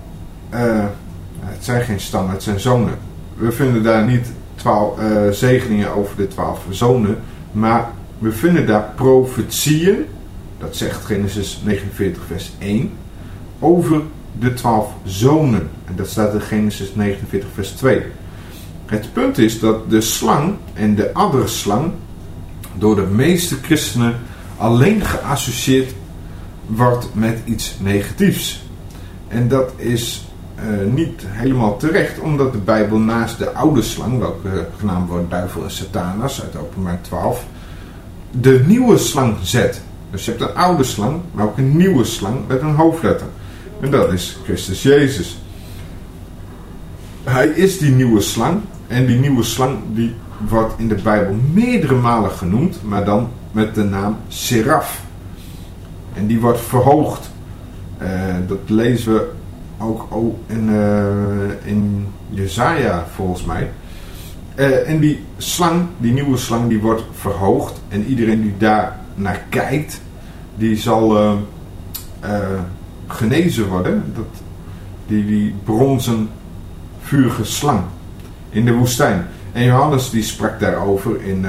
het zijn geen stammen, het zijn zonen. We vinden daar niet 12 zegeningen over de 12 zonen, maar we vinden daar profetieën, dat zegt Genesis 49 vers 1, over de 12 zonen. En dat staat in Genesis 49 vers 2. Het punt is dat de slang en de adderslang door de meeste christenen alleen geassocieerd wordt met iets negatiefs. En dat is niet helemaal terecht, omdat de Bijbel naast de oude slang, welke genaamd wordt duivel en Satanas uit Openbaring 12, de nieuwe slang zet. Dus je hebt een oude slang, maar ook een nieuwe slang met een hoofdletter. En dat is Christus Jezus. Hij is die nieuwe slang. En die nieuwe slang die wordt in de Bijbel meerdere malen genoemd, maar dan met de naam Seraf. En die wordt verhoogd. Dat lezen we ook in Jesaja volgens mij. En die slang, die nieuwe slang, die wordt verhoogd. En iedereen die daar naar kijkt, die zal genezen worden. Die bronzen vurige slang in de woestijn. En Johannes die sprak daarover in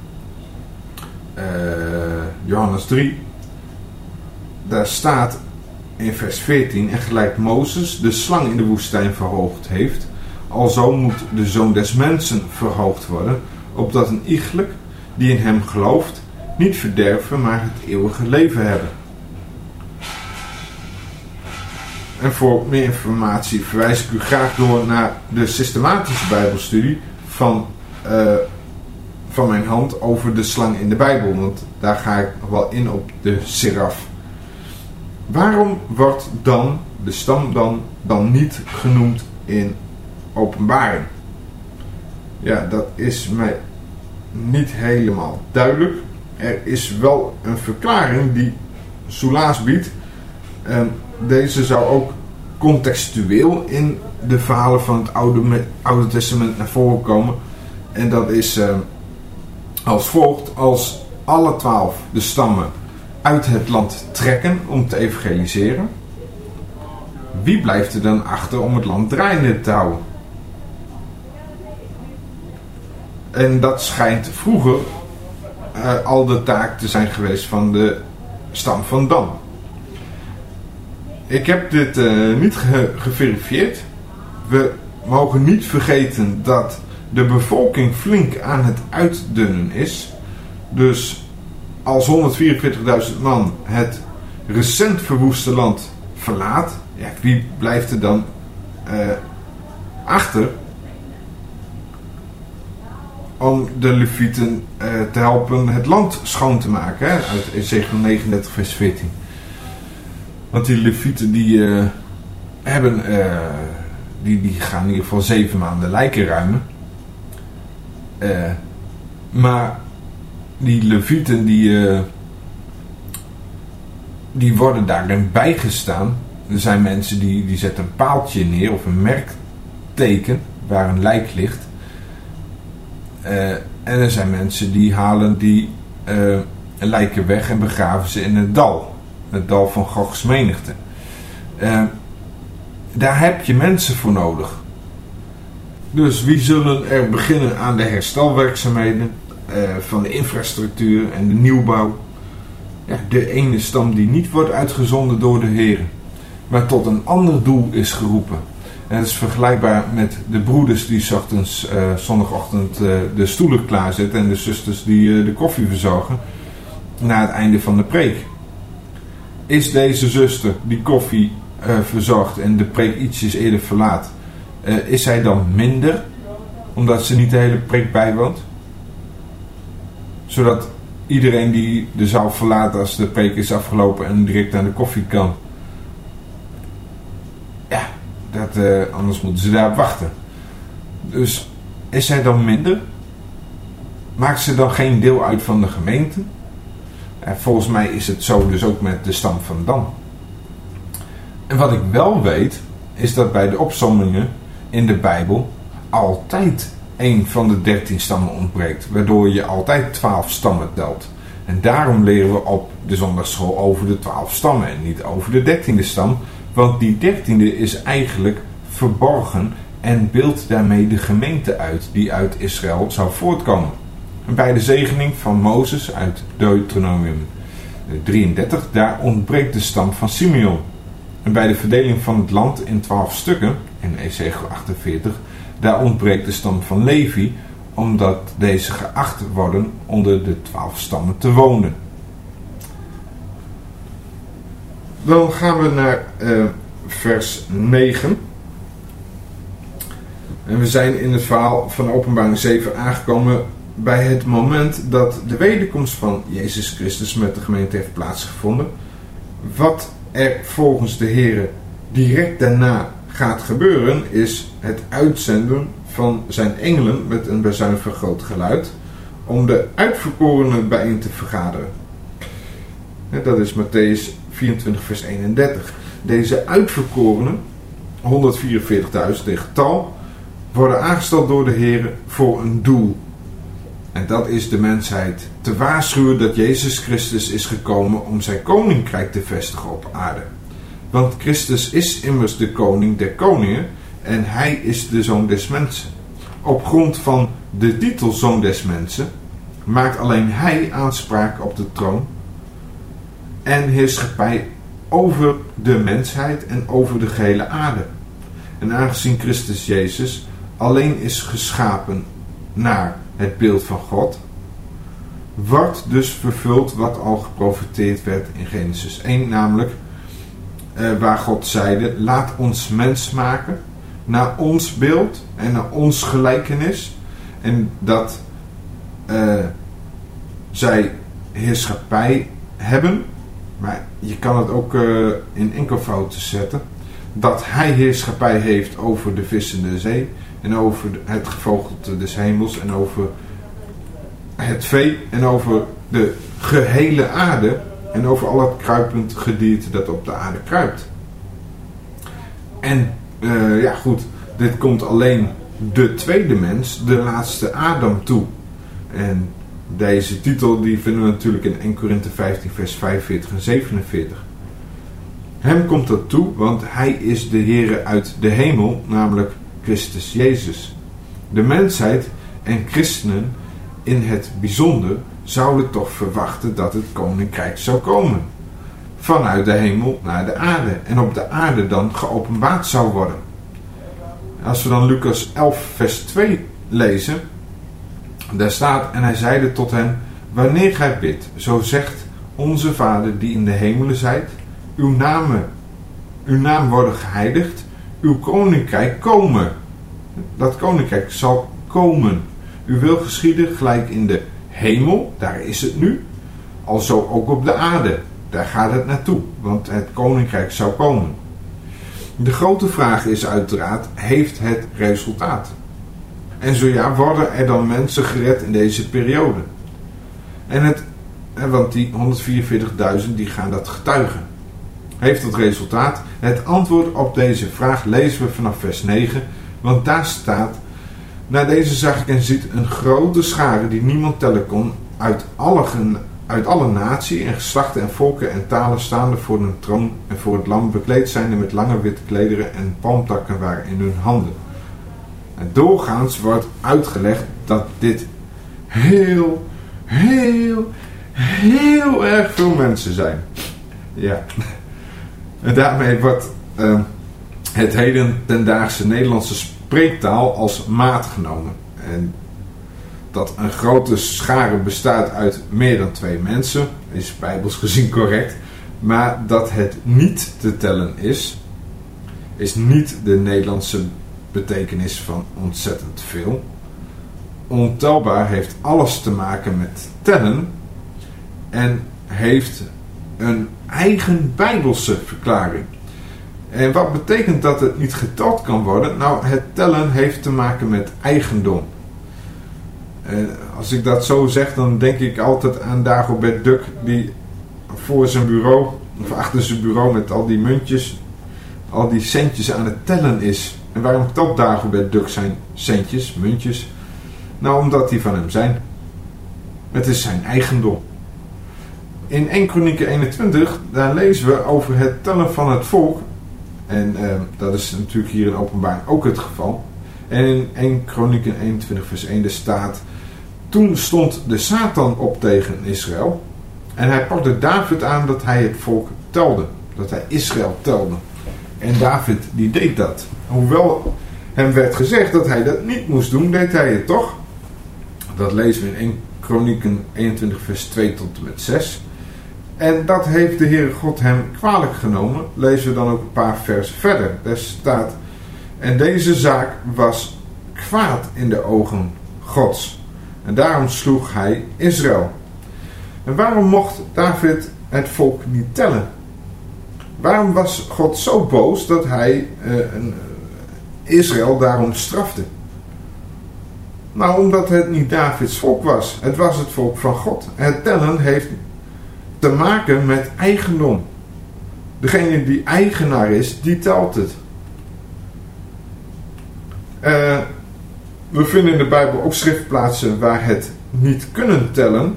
Johannes 3. Daar staat in vers 14: en gelijk Mozes de slang in de woestijn verhoogd heeft, alzo moet de Zoon des Mensen verhoogd worden, opdat een iegelijk die in hem gelooft niet verderven, maar het eeuwige leven hebben. En voor meer informatie verwijs ik u graag door naar de systematische Bijbelstudie van mijn hand over de slang in de Bijbel. Want daar ga ik nog wel in op de seraf. Waarom wordt dan de stam dan niet genoemd in Openbaring? Ja, dat is mij niet helemaal duidelijk. Er is wel een verklaring die soelaas biedt. Deze zou ook contextueel in de verhalen van het Oude Testament naar voren komen. En dat is als volgt: als alle 12 de stammen uit het land trekken om te evangeliseren, wie blijft er dan achter om het land draaiende te houden? En dat schijnt vroeger al de taak te zijn geweest van de stam van Dan. Ik heb dit niet geverifieerd. We mogen niet vergeten dat de bevolking flink aan het uitdunnen is. Dus als 144.000 man het recent verwoeste land verlaat, ja, wie blijft er dan achter om de Levieten te helpen het land schoon te maken, hè? Uit Ezekiel 39 vers 14. Want die Levieten die gaan in ieder geval 7 maanden lijken ruimen. Maar die Levieten die worden daarin bijgestaan. Er zijn mensen die zetten een paaltje neer of een merkteken waar een lijk ligt. En er zijn mensen die halen die lijken weg en begraven ze in het dal. Het dal van Gogs menigte. Daar heb je mensen voor nodig. Dus wie zullen er beginnen aan de herstelwerkzaamheden van de infrastructuur en de nieuwbouw? Ja, de ene stam die niet wordt uitgezonden door de Heer, maar tot een ander doel is geroepen. En dat is vergelijkbaar met de broeders die 's ochtends, zondagochtend de stoelen klaarzetten en de zusters die de koffie verzorgen na het einde van de preek. Is deze zuster die koffie verzorgt en de preek ietsjes eerder verlaat, is zij dan minder omdat ze niet de hele preek bijwoont? Zodat iedereen die de zaal verlaat als de preek is afgelopen en direct naar de koffie kan. Ja, anders moeten ze daarop wachten. Dus is zij dan minder? Maakt ze dan geen deel uit van de gemeente? Volgens mij is het zo dus ook met de stam van Dan. En wat ik wel weet, is dat bij de opsommingen in de Bijbel altijd een van de 13 stammen ontbreekt, waardoor je altijd 12 stammen telt. En daarom leren we op de zondagschool over de 12 stammen en niet over de 13e stam, want die 13e is eigenlijk verborgen en beeldt daarmee de gemeente uit die uit Israël zou voortkomen. En bij de zegening van Mozes uit Deuteronomium 33, daar ontbreekt de stam van Simeon. En bij de verdeling van het land in 12 stukken, in Ezekiel 48, daar ontbreekt de stam van Levi, omdat deze geacht worden onder de 12 stammen te wonen. Dan gaan we naar vers 9. En we zijn in het verhaal van Openbaring 7 aangekomen bij het moment dat de wederkomst van Jezus Christus met de gemeente heeft plaatsgevonden. Wat er volgens de Heere direct daarna gaat gebeuren is het uitzenden van zijn engelen met een bazuin van groot geluid om de uitverkorenen bijeen te vergaderen. Dat is Mattheüs 24 vers 31. Deze uitverkorenen, 144.000 in getal, worden aangesteld door de Heere voor een doel. En dat is de mensheid te waarschuwen dat Jezus Christus is gekomen om zijn koninkrijk te vestigen op aarde. Want Christus is immers de koning der koningen en hij is de zoon des mensen. Op grond van de titel zoon des mensen maakt alleen hij aanspraak op de troon en heerschappij over de mensheid en over de gehele aarde. En aangezien Christus Jezus alleen is geschapen naar het beeld van God, wordt dus vervuld wat al geprofeteerd werd in Genesis 1, namelijk waar God zeide, laat ons mens maken naar ons beeld en naar ons gelijkenis, en dat zij heerschappij hebben, maar je kan het ook in enkelvoud zetten, dat hij heerschappij heeft over de vissen in de zee en over het gevogelte des hemels en over het vee en over de gehele aarde en over al het kruipend gedierte dat op de aarde kruipt. En ja goed, dit komt alleen de tweede mens, de laatste Adam toe. En deze titel die vinden we natuurlijk in 1 Korinthe 15 vers 45 en 47. Hem komt dat toe, want hij is de Heere uit de hemel, namelijk Christus Jezus. De mensheid en christenen in het bijzonder zouden toch verwachten dat het koninkrijk zou komen. Vanuit de hemel naar de aarde en op de aarde dan geopenbaard zou worden. Als we dan Lucas 11 vers 2 lezen, daar staat: en hij zeide tot hen: wanneer gij bidt, zo zegt onze Vader die in de hemelen zijt, uw naam worden geheiligd, uw koninkrijk komen. Dat koninkrijk zal komen. Uw wil geschieden gelijk in de hemel, daar is het nu, alzo ook op de aarde. Daar gaat het naartoe, want het koninkrijk zou komen. De grote vraag is uiteraard, heeft het resultaat? En zo ja, worden er dan mensen gered in deze periode? Want die 144.000 die gaan dat getuigen. Heeft het resultaat? Het antwoord op deze vraag lezen we vanaf vers 9, want daar staat: na deze zag ik en ziet een grote schare die niemand tellen kon, uit alle natie en geslachten en volken en talen, staande voor de troon en voor het lam, bekleed zijnde met lange witte klederen en palmtakken waren in hun handen. En doorgaans wordt uitgelegd dat dit heel erg veel mensen zijn. Ja. En daarmee wordt het hedendaagse Nederlandse spreektaal als maat genomen. En dat een grote schare bestaat uit meer dan 2 mensen, is bijbels gezien correct. Maar dat het niet te tellen is niet de Nederlandse betekenis van ontzettend veel. Ontelbaar heeft alles te maken met tellen en heeft een eigen bijbelse verklaring. En wat betekent dat het niet geteld kan worden? Nou, het tellen heeft te maken met eigendom. Als ik dat zo zeg, dan denk ik altijd aan Dagobert Duck, die voor zijn bureau, of achter zijn bureau met al die muntjes, al die centjes aan het tellen is. En waarom telt Dagobert Duck zijn centjes, muntjes? Nou, omdat die van hem zijn. Het is zijn eigendom. In 1 Kronieken 21, daar lezen we over het tellen van het volk. En dat is natuurlijk hier in Openbaring ook het geval. En in 1 Kronieken 21 vers 1 staat: toen stond de Satan op tegen Israël. En hij pakte David aan dat hij het volk telde. Dat hij Israël telde. En David die deed dat. Hoewel hem werd gezegd dat hij dat niet moest doen, deed hij het toch. Dat lezen we in 1 Kronieken 21 vers 2 tot en met 6. En dat heeft de Heere God hem kwalijk genomen. Lezen we dan ook een paar versen verder. Daar staat: en deze zaak was kwaad in de ogen Gods. En daarom sloeg hij Israël. En waarom mocht David het volk niet tellen? Waarom was God zo boos dat hij Israël daarom strafte? Nou, omdat het niet Davids volk was. Het was het volk van God. Het tellen heeft te maken met eigendom. Degene die eigenaar is, die telt het. We vinden in de Bijbel ook schriftplaatsen waar het niet kunnen tellen,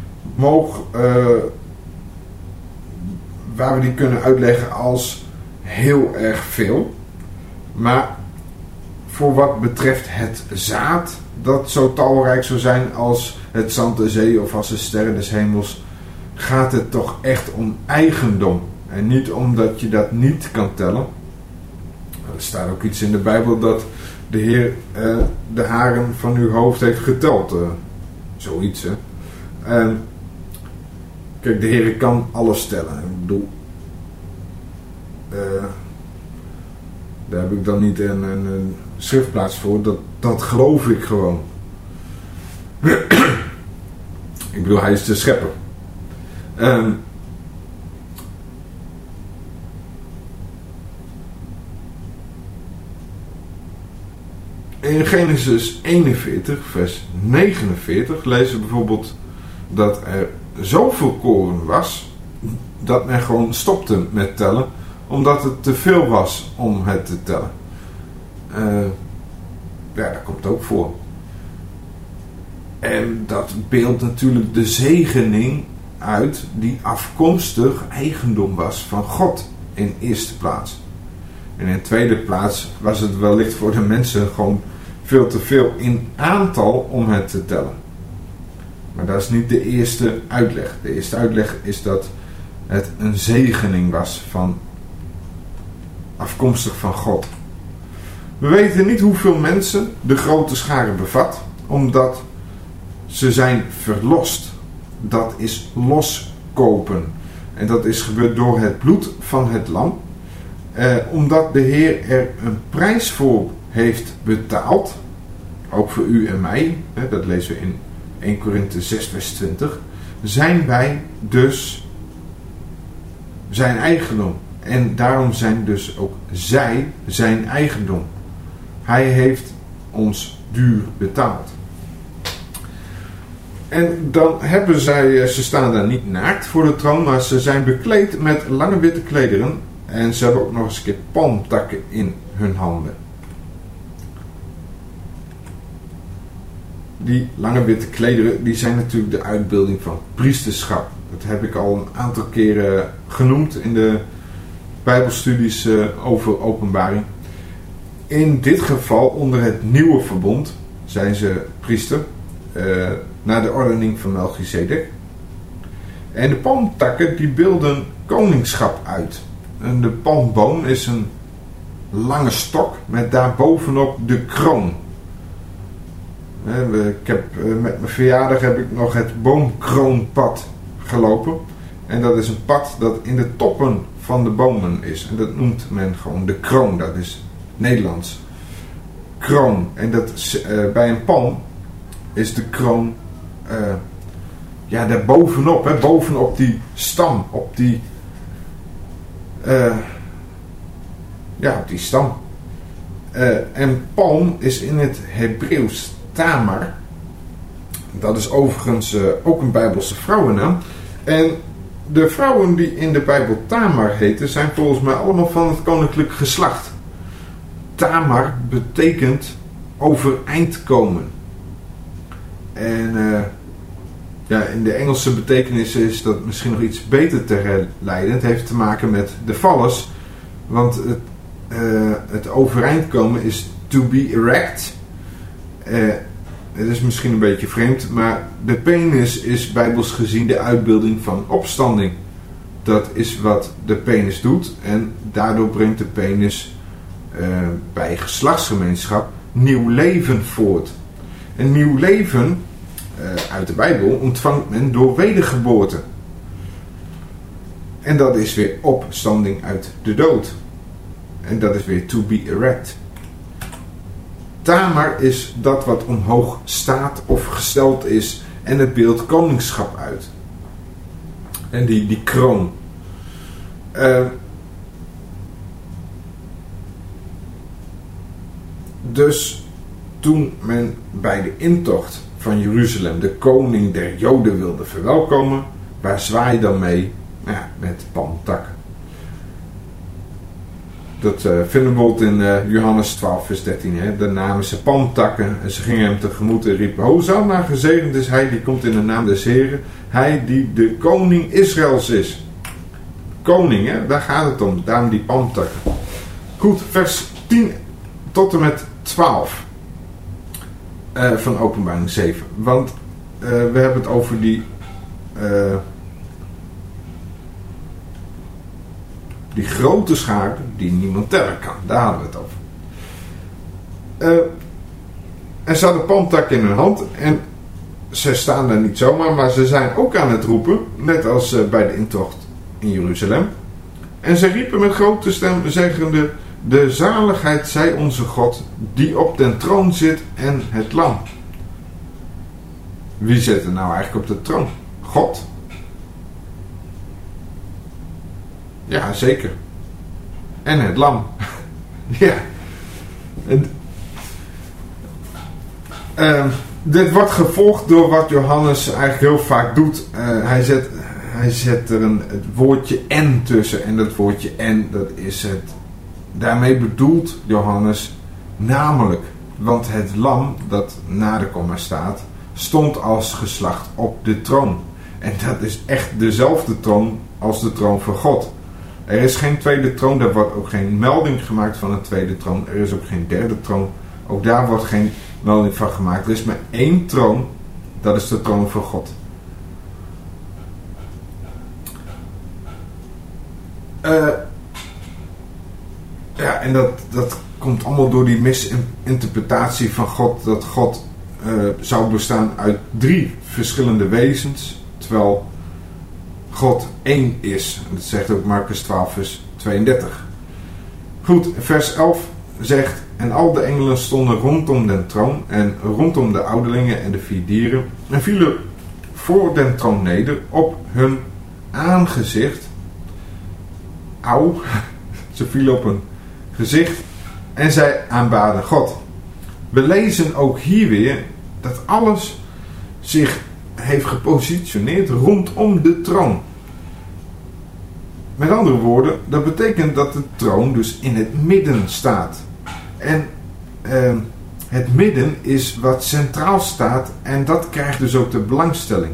waar we die kunnen uitleggen als heel erg veel. Maar voor wat betreft het zaad, dat zo talrijk zou zijn als het zand der zee of als de sterren des hemels, gaat het toch echt om eigendom. En niet omdat je dat niet kan tellen. Er staat ook iets in de Bijbel dat de Heer de haren van uw hoofd heeft geteld. Zoiets, hè. Kijk, de Heer kan alles tellen. Ik bedoel, daar heb ik dan niet een schriftplaats voor. Dat geloof ik gewoon. Ik bedoel, hij is de schepper. In Genesis 41 vers 49 lezen we bijvoorbeeld dat er zoveel koren was dat men gewoon stopte met tellen, omdat het te veel was om het te tellen. Ja, dat komt ook voor. En dat beeldt natuurlijk de zegening uit die afkomstig eigendom was van God. in eerste plaats. En in tweede plaats was het wellicht voor de mensen gewoon veel te veel in aantal om het te tellen. Maar dat is niet de eerste uitleg. De eerste uitleg is dat het een zegening was afkomstig van God. We weten niet hoeveel mensen de grote schare bevat, omdat ze zijn verlost. Dat is loskopen. En dat is gebeurd door het bloed van het lam. Omdat de Heer er een prijs voor heeft betaald. Ook voor u en mij. Dat lezen we in 1 Korinthe 6 vers 20. Zijn wij dus zijn eigendom. En daarom zijn dus ook zij zijn eigendom. Hij heeft ons duur betaald. En dan hebben ze staan daar niet naakt voor de troon, maar ze zijn bekleed met lange witte klederen. En ze hebben ook nog eens een keer palmtakken in hun handen. Die lange witte klederen, die zijn natuurlijk de uitbeelding van priesterschap. Dat heb ik al een aantal keren genoemd in de Bijbelstudies over openbaring. In dit geval onder het nieuwe verbond zijn ze priester. Naar de ordening van Melchizedek. En de palmtakken die beelden koningschap uit. En de palmboom is een lange stok met daarbovenop de kroon. Met mijn verjaardag heb ik nog het boomkroonpad gelopen. En dat is een pad dat in de toppen van de bomen is. En dat noemt men gewoon de kroon. Dat is Nederlands. Kroon. En dat bij een palm is de kroon daar bovenop. Bovenop die stam. Op die stam. En palm is in het Hebreeuws Tamar. Dat is overigens ook een Bijbelse vrouwennaam. En de vrouwen die in de Bijbel Tamar heten, zijn volgens mij allemaal van het koninklijk geslacht. Tamar betekent overeind komen. En in de Engelse betekenis is dat misschien nog iets beter te herleiden. Het heeft te maken met de vallers. Want het overeind komen is to be erect. Het is misschien een beetje vreemd, maar de penis is bijbels gezien de uitbeelding van opstanding. Dat is wat de penis doet en daardoor brengt de penis bij geslachtsgemeenschap nieuw leven voort. Een nieuw leven uit de Bijbel ontvangt men door wedergeboorte. En dat is weer opstanding uit de dood. En dat is weer to be erect. Tamar is dat wat omhoog staat of gesteld is. En het beeldt koningschap uit. En die kroon. Dus toen men bij de intocht van Jeruzalem de koning der Joden wilde verwelkomen, waar zwaai je dan mee? Met palmtakken. Dat vinden we bijvoorbeeld in Johannes 12 vers 13. Daar namen ze palmtakken en ze gingen hem tegemoet en riepen: Hosanna, gezegend is hij die komt in de naam des Heren, hij die de koning Israëls is. Koning, daar gaat het om, daarom die palmtakken. Goed, vers 10 tot en met 12 van Openbaring 7. Want we hebben het over die grote schare die niemand tellen kan. Daar hadden we het over. En ze hadden palmtak in hun hand. En ze staan daar niet zomaar. Maar ze zijn ook aan het roepen. Net als bij de intocht in Jeruzalem. En ze riepen met grote stem zeggende: de zaligheid zij onze God, die op den troon zit en het lam. Wie zit er nou eigenlijk op de troon? God. Ja, zeker. En het lam. Ja. Dit wordt gevolgd door wat Johannes eigenlijk heel vaak doet. Hij zet er het woordje en tussen. En dat woordje en, dat is het. Daarmee bedoelt Johannes namelijk. Want het lam dat na de komma staat, stond als geslacht op de troon. En dat is echt dezelfde troon als de troon van God. Er is geen tweede troon, er wordt ook geen melding gemaakt van een tweede troon. Er is ook geen derde troon. Ook daar wordt geen melding van gemaakt. Er is maar één troon, dat is de troon van God. En dat komt allemaal door die misinterpretatie van God, dat God zou bestaan uit 3 verschillende wezens, terwijl God 1 is. Dat zegt ook Marcus 12 vers 32. Goed, vers 11 zegt: en al de engelen stonden rondom den troon en rondom de ouderlingen en de 4 dieren en vielen voor den troon neder op hun aangezicht. Auw, ze vielen op hun gezicht en zij aanbaden God. We lezen ook hier weer dat alles zich heeft gepositioneerd rondom de troon. Met andere woorden, dat betekent dat de troon dus in het midden staat. En het midden is wat centraal staat en dat krijgt dus ook de belangstelling.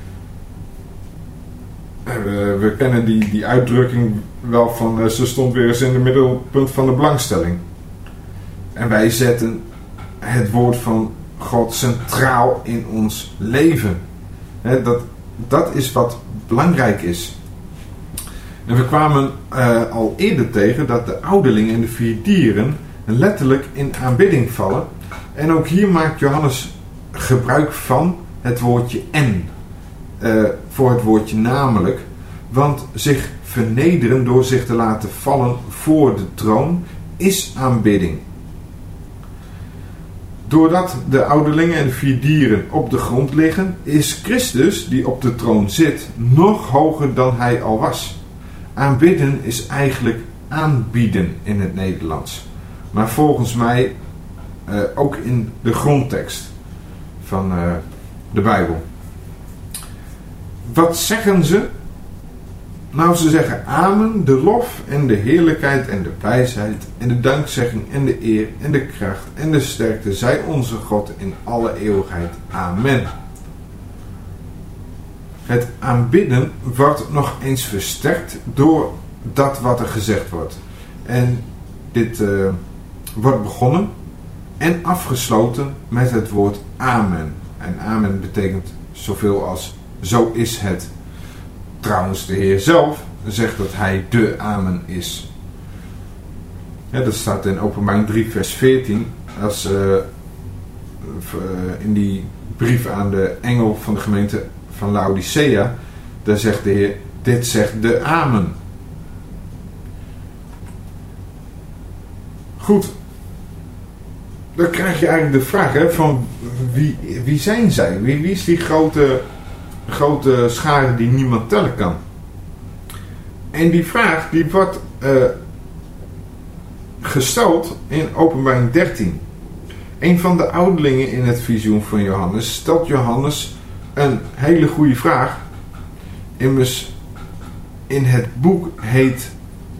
We kennen die uitdrukking wel van ze stond weer eens in het middelpunt van de belangstelling. En wij zetten het woord van God centraal in ons leven. Dat is wat belangrijk is. En we kwamen al eerder tegen dat de ouderlingen en de 4 dieren letterlijk in aanbidding vallen. En ook hier maakt Johannes gebruik van het woordje en. Voor het woordje namelijk. Want zich vernederen door zich te laten vallen voor de troon is aanbidding. Doordat de ouderlingen en de 4 dieren op de grond liggen, is Christus, die op de troon zit, nog hoger dan hij al was. Aanbidden is eigenlijk aanbieden in het Nederlands. Maar volgens mij ook in de grondtekst van de Bijbel. Wat zeggen ze? Nou, ze zeggen amen, de lof en de heerlijkheid en de wijsheid en de dankzegging en de eer en de kracht en de sterkte zij onze God in alle eeuwigheid. Amen. Het aanbidden wordt nog eens versterkt door dat wat er gezegd wordt. En dit wordt begonnen en afgesloten met het woord amen. En amen betekent zoveel als zo is het. Trouwens, de Heer zelf zegt dat hij de amen is. Ja, dat staat in Openbaring 3 vers 14. Als in die brief aan de engel van de gemeente van Laodicea. Daar zegt de Heer, dit zegt de amen. Goed. Dan krijg je eigenlijk de vraag van wie zijn zij? Wie is die grote schare die niemand tellen kan? En die vraag die wordt gesteld in Openbaring 13. Een van de ouderlingen in het visioen van Johannes stelt Johannes een hele goede vraag. Immers in het boek heet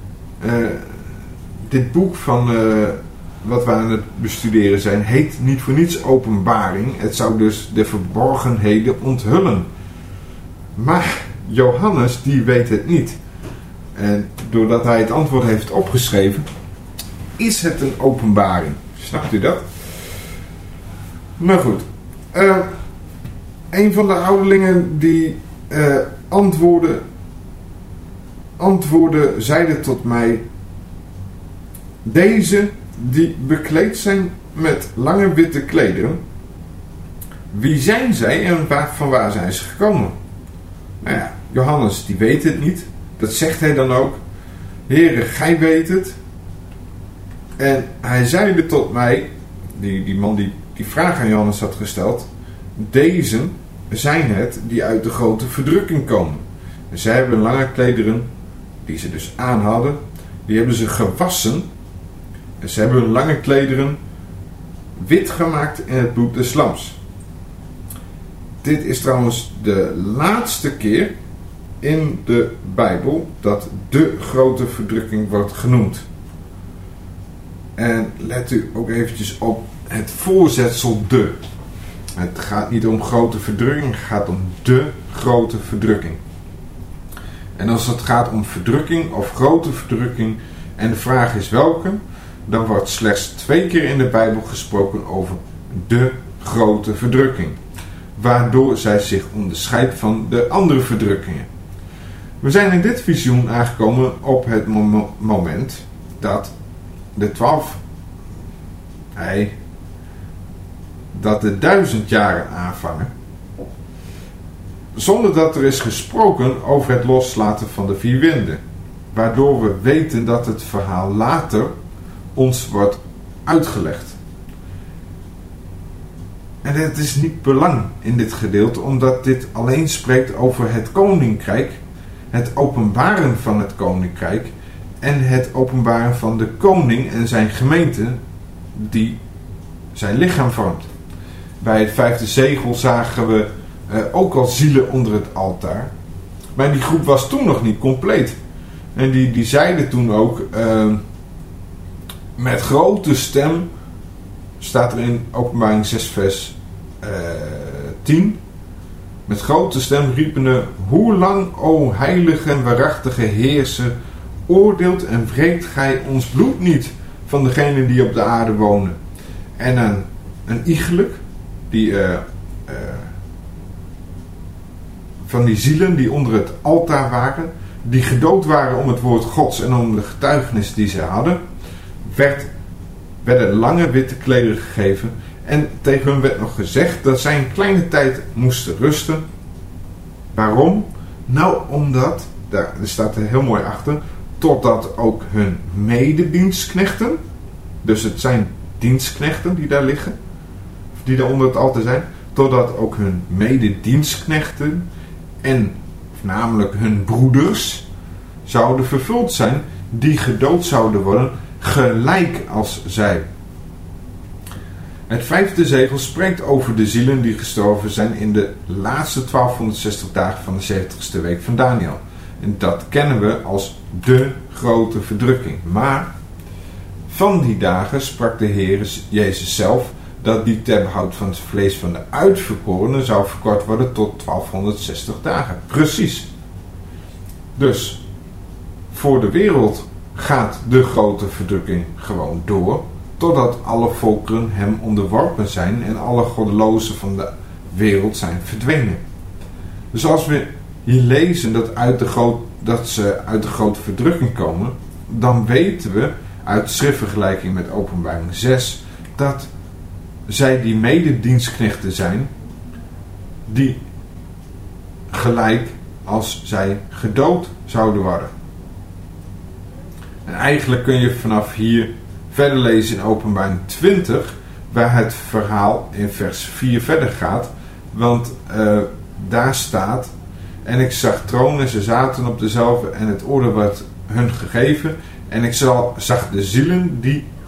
dit boek van wat we aan het bestuderen zijn, heet niet voor niets Openbaring. Het zou dus de verborgenheden onthullen. Maar Johannes die weet het niet. En doordat hij het antwoord heeft opgeschreven, is het een openbaring. Snapt u dat? Maar goed. Een van de ouderlingen die antwoordde zeide tot mij: deze die bekleed zijn met lange witte klederen, wie zijn zij en van waar zijn ze gekomen? Nou ja, Johannes die weet het niet. Dat zegt hij dan ook. Heere, gij weet het. En hij zeide tot mij, die man die vraag aan Johannes had gesteld, deze zijn het die uit de grote verdrukking komen. En zij hebben lange klederen, die ze dus aan hadden, die hebben ze gewassen. En ze hebben hun lange klederen wit gemaakt in het bloed des lams. Dit is trouwens de laatste keer in de Bijbel dat de grote verdrukking wordt genoemd. En let u ook eventjes op het voorzetsel de. Het gaat niet om grote verdrukking, het gaat om de grote verdrukking. En als het gaat om verdrukking of grote verdrukking en de vraag is welke, dan wordt slechts 2 keer in de Bijbel gesproken over de grote verdrukking, waardoor zij zich onderscheidt van de andere verdrukkingen. We zijn in dit visioen aangekomen op het moment dat de 1000 jaren aanvangen, zonder dat er is gesproken over het loslaten van de 4 winden, waardoor we weten dat het verhaal later ons wordt uitgelegd. En het is niet belang in dit gedeelte, omdat dit alleen spreekt over het koninkrijk, het openbaren van het koninkrijk en het openbaren van de koning en zijn gemeente die zijn lichaam vormt. Bij het 5e zegel zagen we ook al zielen onder het altaar, maar die groep was toen nog niet compleet. En die zeiden toen ook met grote stem, staat er in Openbaring 6 vers 10, met grote stem riepende: hoe lang, o heilige en waarachtige heerser, oordeelt en wreekt gij ons bloed niet van degenen die op de aarde wonen? En een iegelijk, van die zielen die onder het altaar waren, die gedood waren om het woord Gods en om de getuigenis die ze hadden, werden lange witte klederen gegeven. En tegen hun werd nog gezegd dat zij een kleine tijd moesten rusten. Waarom? Nou, omdat, er staat er heel mooi achter, totdat ook hun mededienstknechten, dus het zijn dienstknechten die daar liggen, die daar onder het altaar zijn, totdat ook hun mededienstknechten en namelijk hun broeders zouden vervuld zijn, die gedood zouden worden, gelijk als zij. Het 5e zegel spreekt over de zielen die gestorven zijn in de laatste 1260 dagen van de 70ste week van Daniel. En dat kennen we als de grote verdrukking. Maar van die dagen sprak de Heer Jezus zelf dat die ter behoud van het vlees van de uitverkorenen zou verkort worden tot 1260 dagen. Precies. Dus voor de wereld gaat de grote verdrukking gewoon door, totdat alle volkeren hem onderworpen zijn en alle goddelozen van de wereld zijn verdwenen. Dus als we hier lezen dat ze uit de grote verdrukking komen, dan weten we uit schriftvergelijking met Openbaring 6 dat zij die mededienstknechten zijn die gelijk als zij gedood zouden worden. En eigenlijk kun je vanaf hier verder lezen in Openbaring 20, waar het verhaal in vers 4 verder gaat. Want daar staat: en ik zag tronen, ze zaten op dezelfde en het oordeel werd hun gegeven. En ik zag de zielen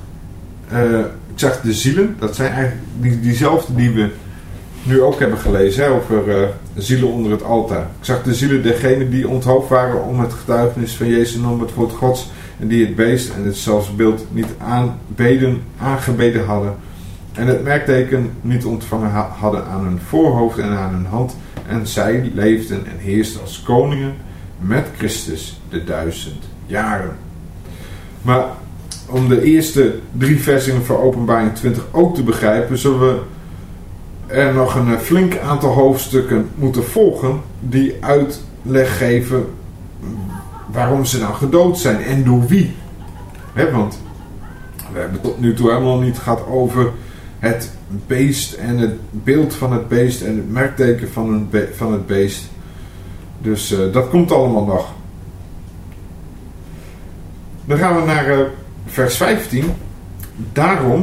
dat zijn eigenlijk diezelfde die we nu ook hebben gelezen, over zielen onder het altaar. Ik zag de zielen dergenen die onthoofd waren om het getuigenis van Jezus en om het woord Gods, en die het beest en het zelfs beeld niet aangebeden hadden en het merkteken niet ontvangen hadden aan hun voorhoofd en aan hun hand. En zij leefden en heersten als koningen met Christus de 1000 jaren. Maar om de eerste 3 versen van Openbaring 20 ook te begrijpen, zullen we er nog een flink aantal hoofdstukken moeten volgen die uitleg geven waarom ze nou gedood zijn en door wie. Want we hebben tot nu toe helemaal niet gehad over het beest en het beeld van het beest en het merkteken van het beest. Dus dat komt allemaal nog. Dan gaan we naar vers 15. Daarom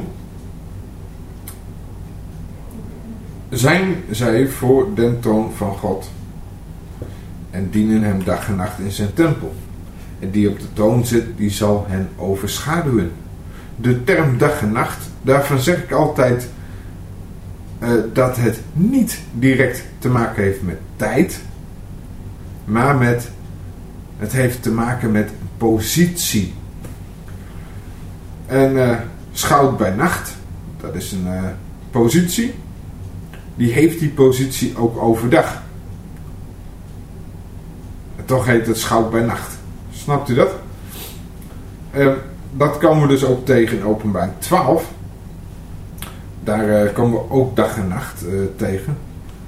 zijn zij voor den troon van God en dienen hem dag en nacht in zijn tempel. En die op de troon zit, die zal hen overschaduwen. De term dag en nacht, daarvan zeg ik altijd dat het niet direct te maken heeft met tijd, maar het heeft te maken met positie. En schout bij nacht, dat is een positie, die heeft die positie ook overdag. toch heet het schouw bij nacht. Snapt u dat? Dat komen we dus ook tegen in Openbaring 12. Daar komen we ook dag en nacht tegen.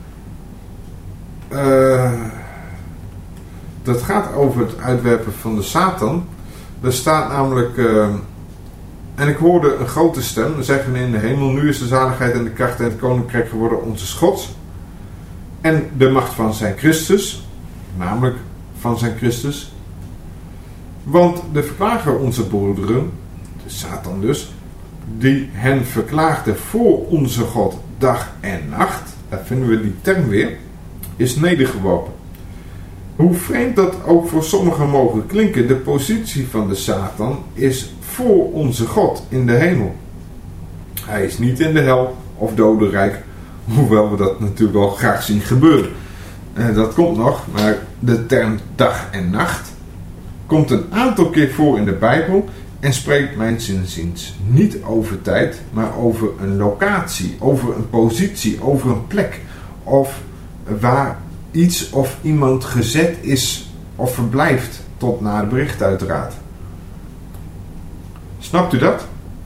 Dat gaat over het uitwerpen van de Satan. Er staat namelijk... en ik hoorde een grote stem zeggen in de hemel: nu is de zaligheid en de kracht en het koninkrijk geworden onze Gods. En de macht van zijn Christus. Namelijk van zijn Christus. Want de verklager onze broederen, de Satan dus, die hen verklaagde voor onze God dag en nacht, daar vinden we die term weer, is nedergeworpen. Hoe vreemd dat ook voor sommigen mogen klinken, de positie van de Satan is voor onze God in de hemel. Hij is niet in de hel of dodenrijk, hoewel we dat natuurlijk wel graag zien gebeuren. Dat komt nog, maar de term dag en nacht komt een aantal keer voor in de Bijbel en spreekt mijns inziens niet over tijd, maar over een locatie, over een positie, over een plek, of waar iets of iemand gezet is of verblijft tot na het bericht uiteraard. Snapt u dat?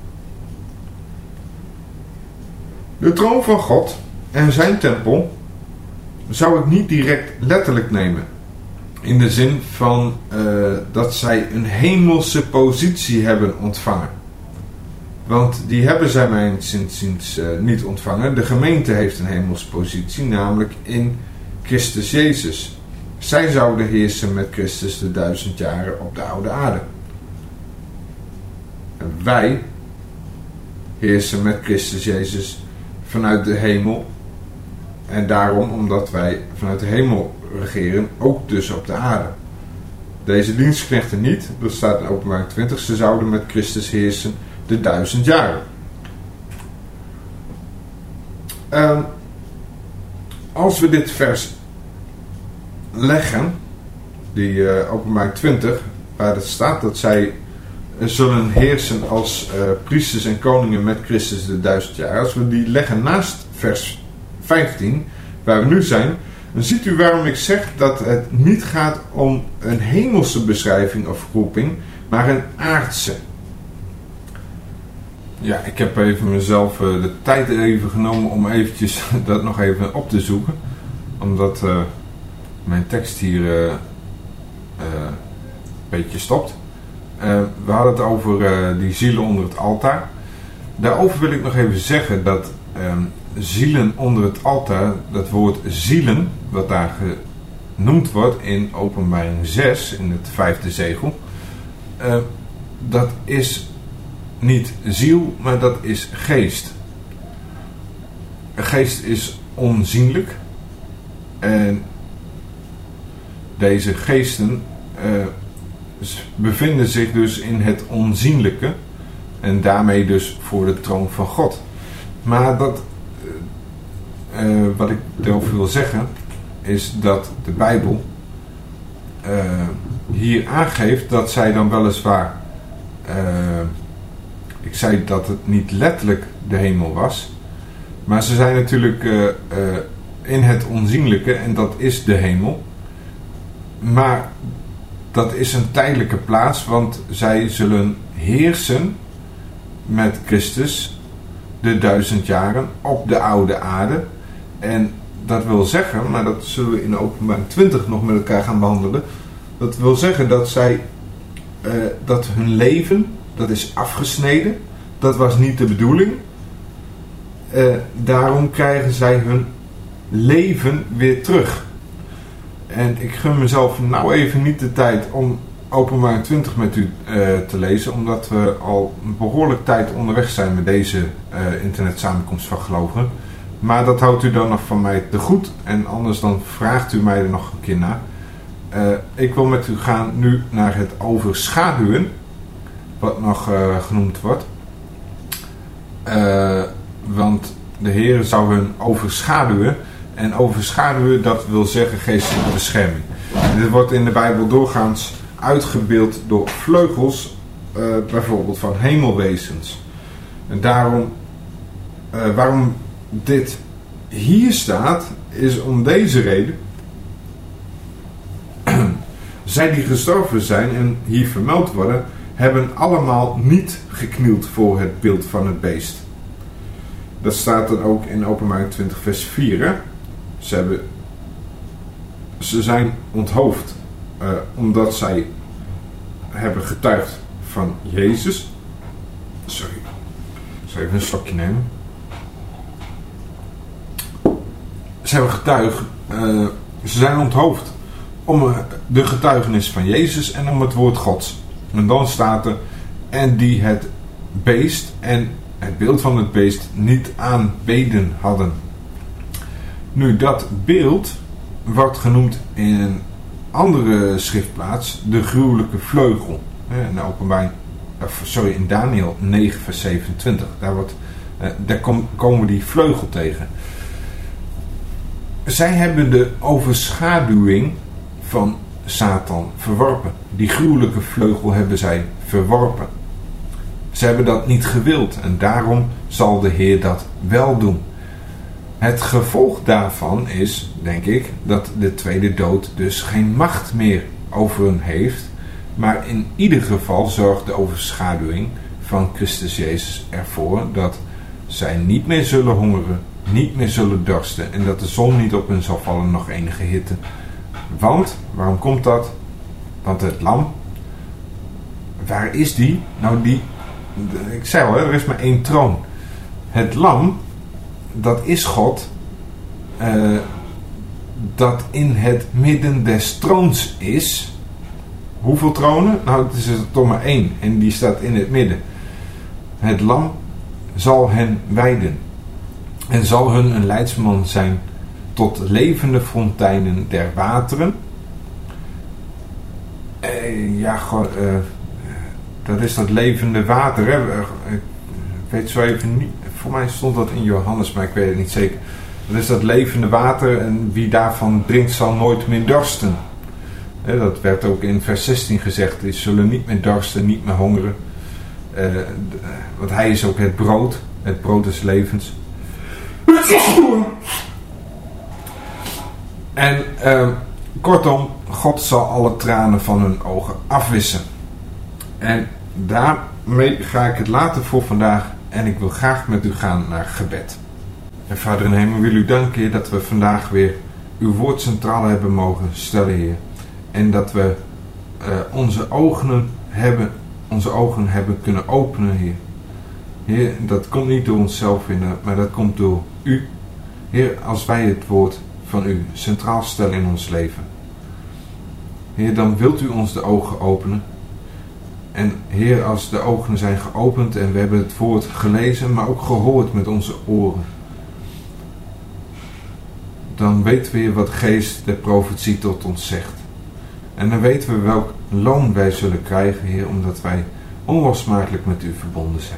De troon van God en zijn tempel zou ik niet direct letterlijk nemen. In de zin van dat zij een hemelse positie hebben ontvangen. Want die hebben zij mijns inziens niet ontvangen. De gemeente heeft een hemelse positie, namelijk in Christus Jezus. Zij zouden heersen met Christus de 1000 jaren op de oude aarde. En wij heersen met Christus Jezus vanuit de hemel. En daarom, omdat wij vanuit de hemel regeren, ook dus op de aarde. Deze dienstknechten niet, dat staat in Openbaring 20, ze zouden met Christus heersen de 1000 jaren. Als we dit vers leggen, die Openbaring 20, waar het staat dat zij zullen heersen als priesters en koningen met Christus de 1000 jaar. Als we die leggen naast vers 15, waar we nu zijn, dan ziet u waarom ik zeg dat het niet gaat om een hemelse beschrijving of roeping, maar een aardse. Ja, ik heb even mezelf de tijd even genomen om eventjes dat nog even op te zoeken. Omdat mijn tekst hier een beetje stopt. We hadden het over die zielen onder het altaar. Daarover wil ik nog even zeggen dat zielen onder het altaar, dat woord zielen, wat daar genoemd wordt in Openbaring 6, in het 5e zegel, dat is niet ziel, maar dat is geest. Geest is onzienlijk. En deze geesten bevinden zich dus in het onzienlijke. En daarmee dus voor de troon van God. Maar dat, wat ik erover wil zeggen, is dat de Bijbel hier aangeeft dat zij dan weliswaar, ik zei dat het niet letterlijk de hemel was, maar ze zijn natuurlijk in het onzienlijke en dat is de hemel. Maar dat is een tijdelijke plaats, want zij zullen heersen met Christus de 1000 jaren op de oude aarde. En dat wil zeggen, maar dat zullen we in Openbaring 20 nog met elkaar gaan behandelen. Dat wil zeggen dat zij, dat hun leven, dat is afgesneden. Dat was niet de bedoeling. Daarom krijgen zij hun leven weer terug. En ik gun mezelf nou even niet de tijd om Openbaring 20 met u te lezen, omdat we al een behoorlijk tijd onderweg zijn met deze internetsamenkomst van gelovigen. Maar dat houdt u dan nog van mij te goed en anders dan vraagt u mij er nog een keer naar. Ik wil met u gaan nu naar het overschaduwen, wat nog genoemd wordt. Want de Heer zou hun overschaduwen. En overschaduwen, dat wil zeggen geestelijke bescherming. En dit wordt in de Bijbel doorgaans uitgebeeld door vleugels, bijvoorbeeld van hemelwezens. En daarom, waarom dit hier staat, is om deze reden. Zij die gestorven zijn en hier vermeld worden, hebben allemaal niet geknield voor het beeld van het beest. Dat staat dan ook in Openbaring 20 vers 4. Hè? Ze zijn onthoofd omdat zij hebben getuigd van Jezus. Sorry, ik zal even een slokje nemen. Ze hebben getuigd, ze zijn onthoofd om de getuigenis van Jezus en om het woord Gods. En dan staat er, en die het beest en het beeld van het beest niet aanbeden hadden. Nu, dat beeld wordt genoemd in een andere schriftplaats de gruwelijke vleugel. In Daniel 9 vers 27. Daar komen we die vleugel tegen. Zij hebben de overschaduwing van Satan verworpen. Die gruwelijke vleugel hebben zij verworpen. Ze hebben dat niet gewild en daarom zal de Heer dat wel doen. Het gevolg daarvan is, denk ik, dat de tweede dood dus geen macht meer over hen heeft. Maar in ieder geval zorgt de overschaduwing van Christus Jezus ervoor dat zij niet meer zullen hongeren, niet meer zullen dorsten en dat de zon niet op hen zal vallen, nog enige hitte. Want, waarom komt dat? Want het lam, waar is die? Nou, ik zei al, er is maar één troon. Het lam, dat is God, dat in het midden des troons is. Hoeveel tronen? Nou, het is er toch maar één en die staat in het midden. Het lam zal hen wijden en zal hun een leidsman zijn tot levende fonteinen der wateren. Dat is dat levende water. Hè? Ik weet zo even niet. Voor mij stond dat in Johannes, maar ik weet het niet zeker. Dat is dat levende water en wie daarvan drinkt zal nooit meer dorsten. Dat werd ook in vers 16 gezegd. Die zullen niet meer dorsten, niet meer hongeren. Want hij is ook het brood. Het brood des levens. En kortom, God zal alle tranen van hun ogen afwissen. En daarmee ga ik het laten voor vandaag. En ik wil graag met u gaan naar gebed. En Vader in de hemel, wil u danken, Heer, dat we vandaag weer uw woord centraal hebben mogen stellen, Heer. En dat we onze ogen hebben kunnen openen, Heer. Heer, dat komt niet door onszelf, maar dat komt door u. Heer, als wij het woord van u centraal stellen in ons leven. Heer, dan wilt u ons de ogen openen. En Heer, als de ogen zijn geopend en we hebben het woord gelezen, maar ook gehoord met onze oren. Dan weten we, Heer, wat de geest der profetie tot ons zegt. En dan weten we welk loon wij zullen krijgen, Heer, omdat wij onlosmakelijk met u verbonden zijn.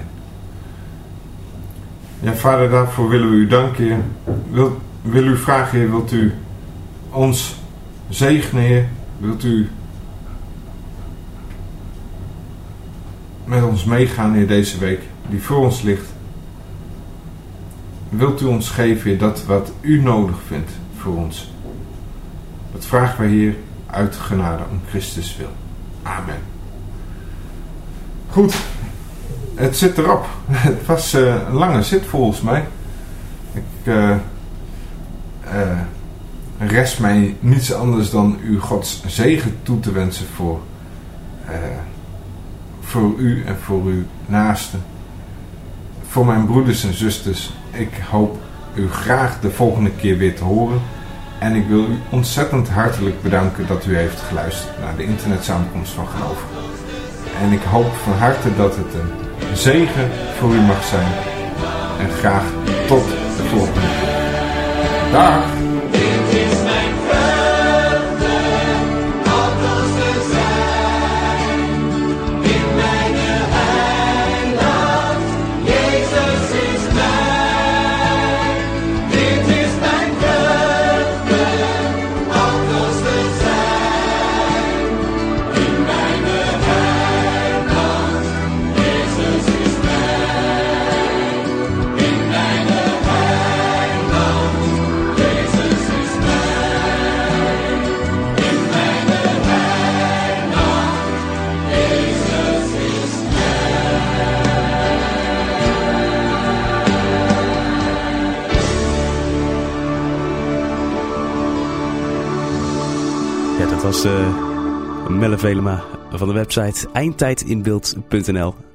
Ja, Vader, daarvoor willen we u danken, Heer. Wil u vragen, Heer, wilt u ons zegenen, Heer? Wilt u met ons meegaan, Heer, deze week die voor ons ligt? Wilt u ons geven, Heer, dat wat u nodig vindt voor ons? Dat vragen wij, Heer, uit genade om Christus wil. Amen. Goed, het zit erop. Het was een lange zit volgens mij. Rest mij niets anders dan u Gods zegen toe te wensen voor u en voor uw naasten. Voor mijn broeders en zusters. Ik hoop u graag de volgende keer weer te horen. En ik wil u ontzettend hartelijk bedanken dat u heeft geluisterd naar de internetsamenkomst van Geloof. En ik hoop van harte dat het een zegen voor u mag zijn. En graag tot de volgende keer. Dag! was Melle Velema van de website eindtijdinbeeld.nl.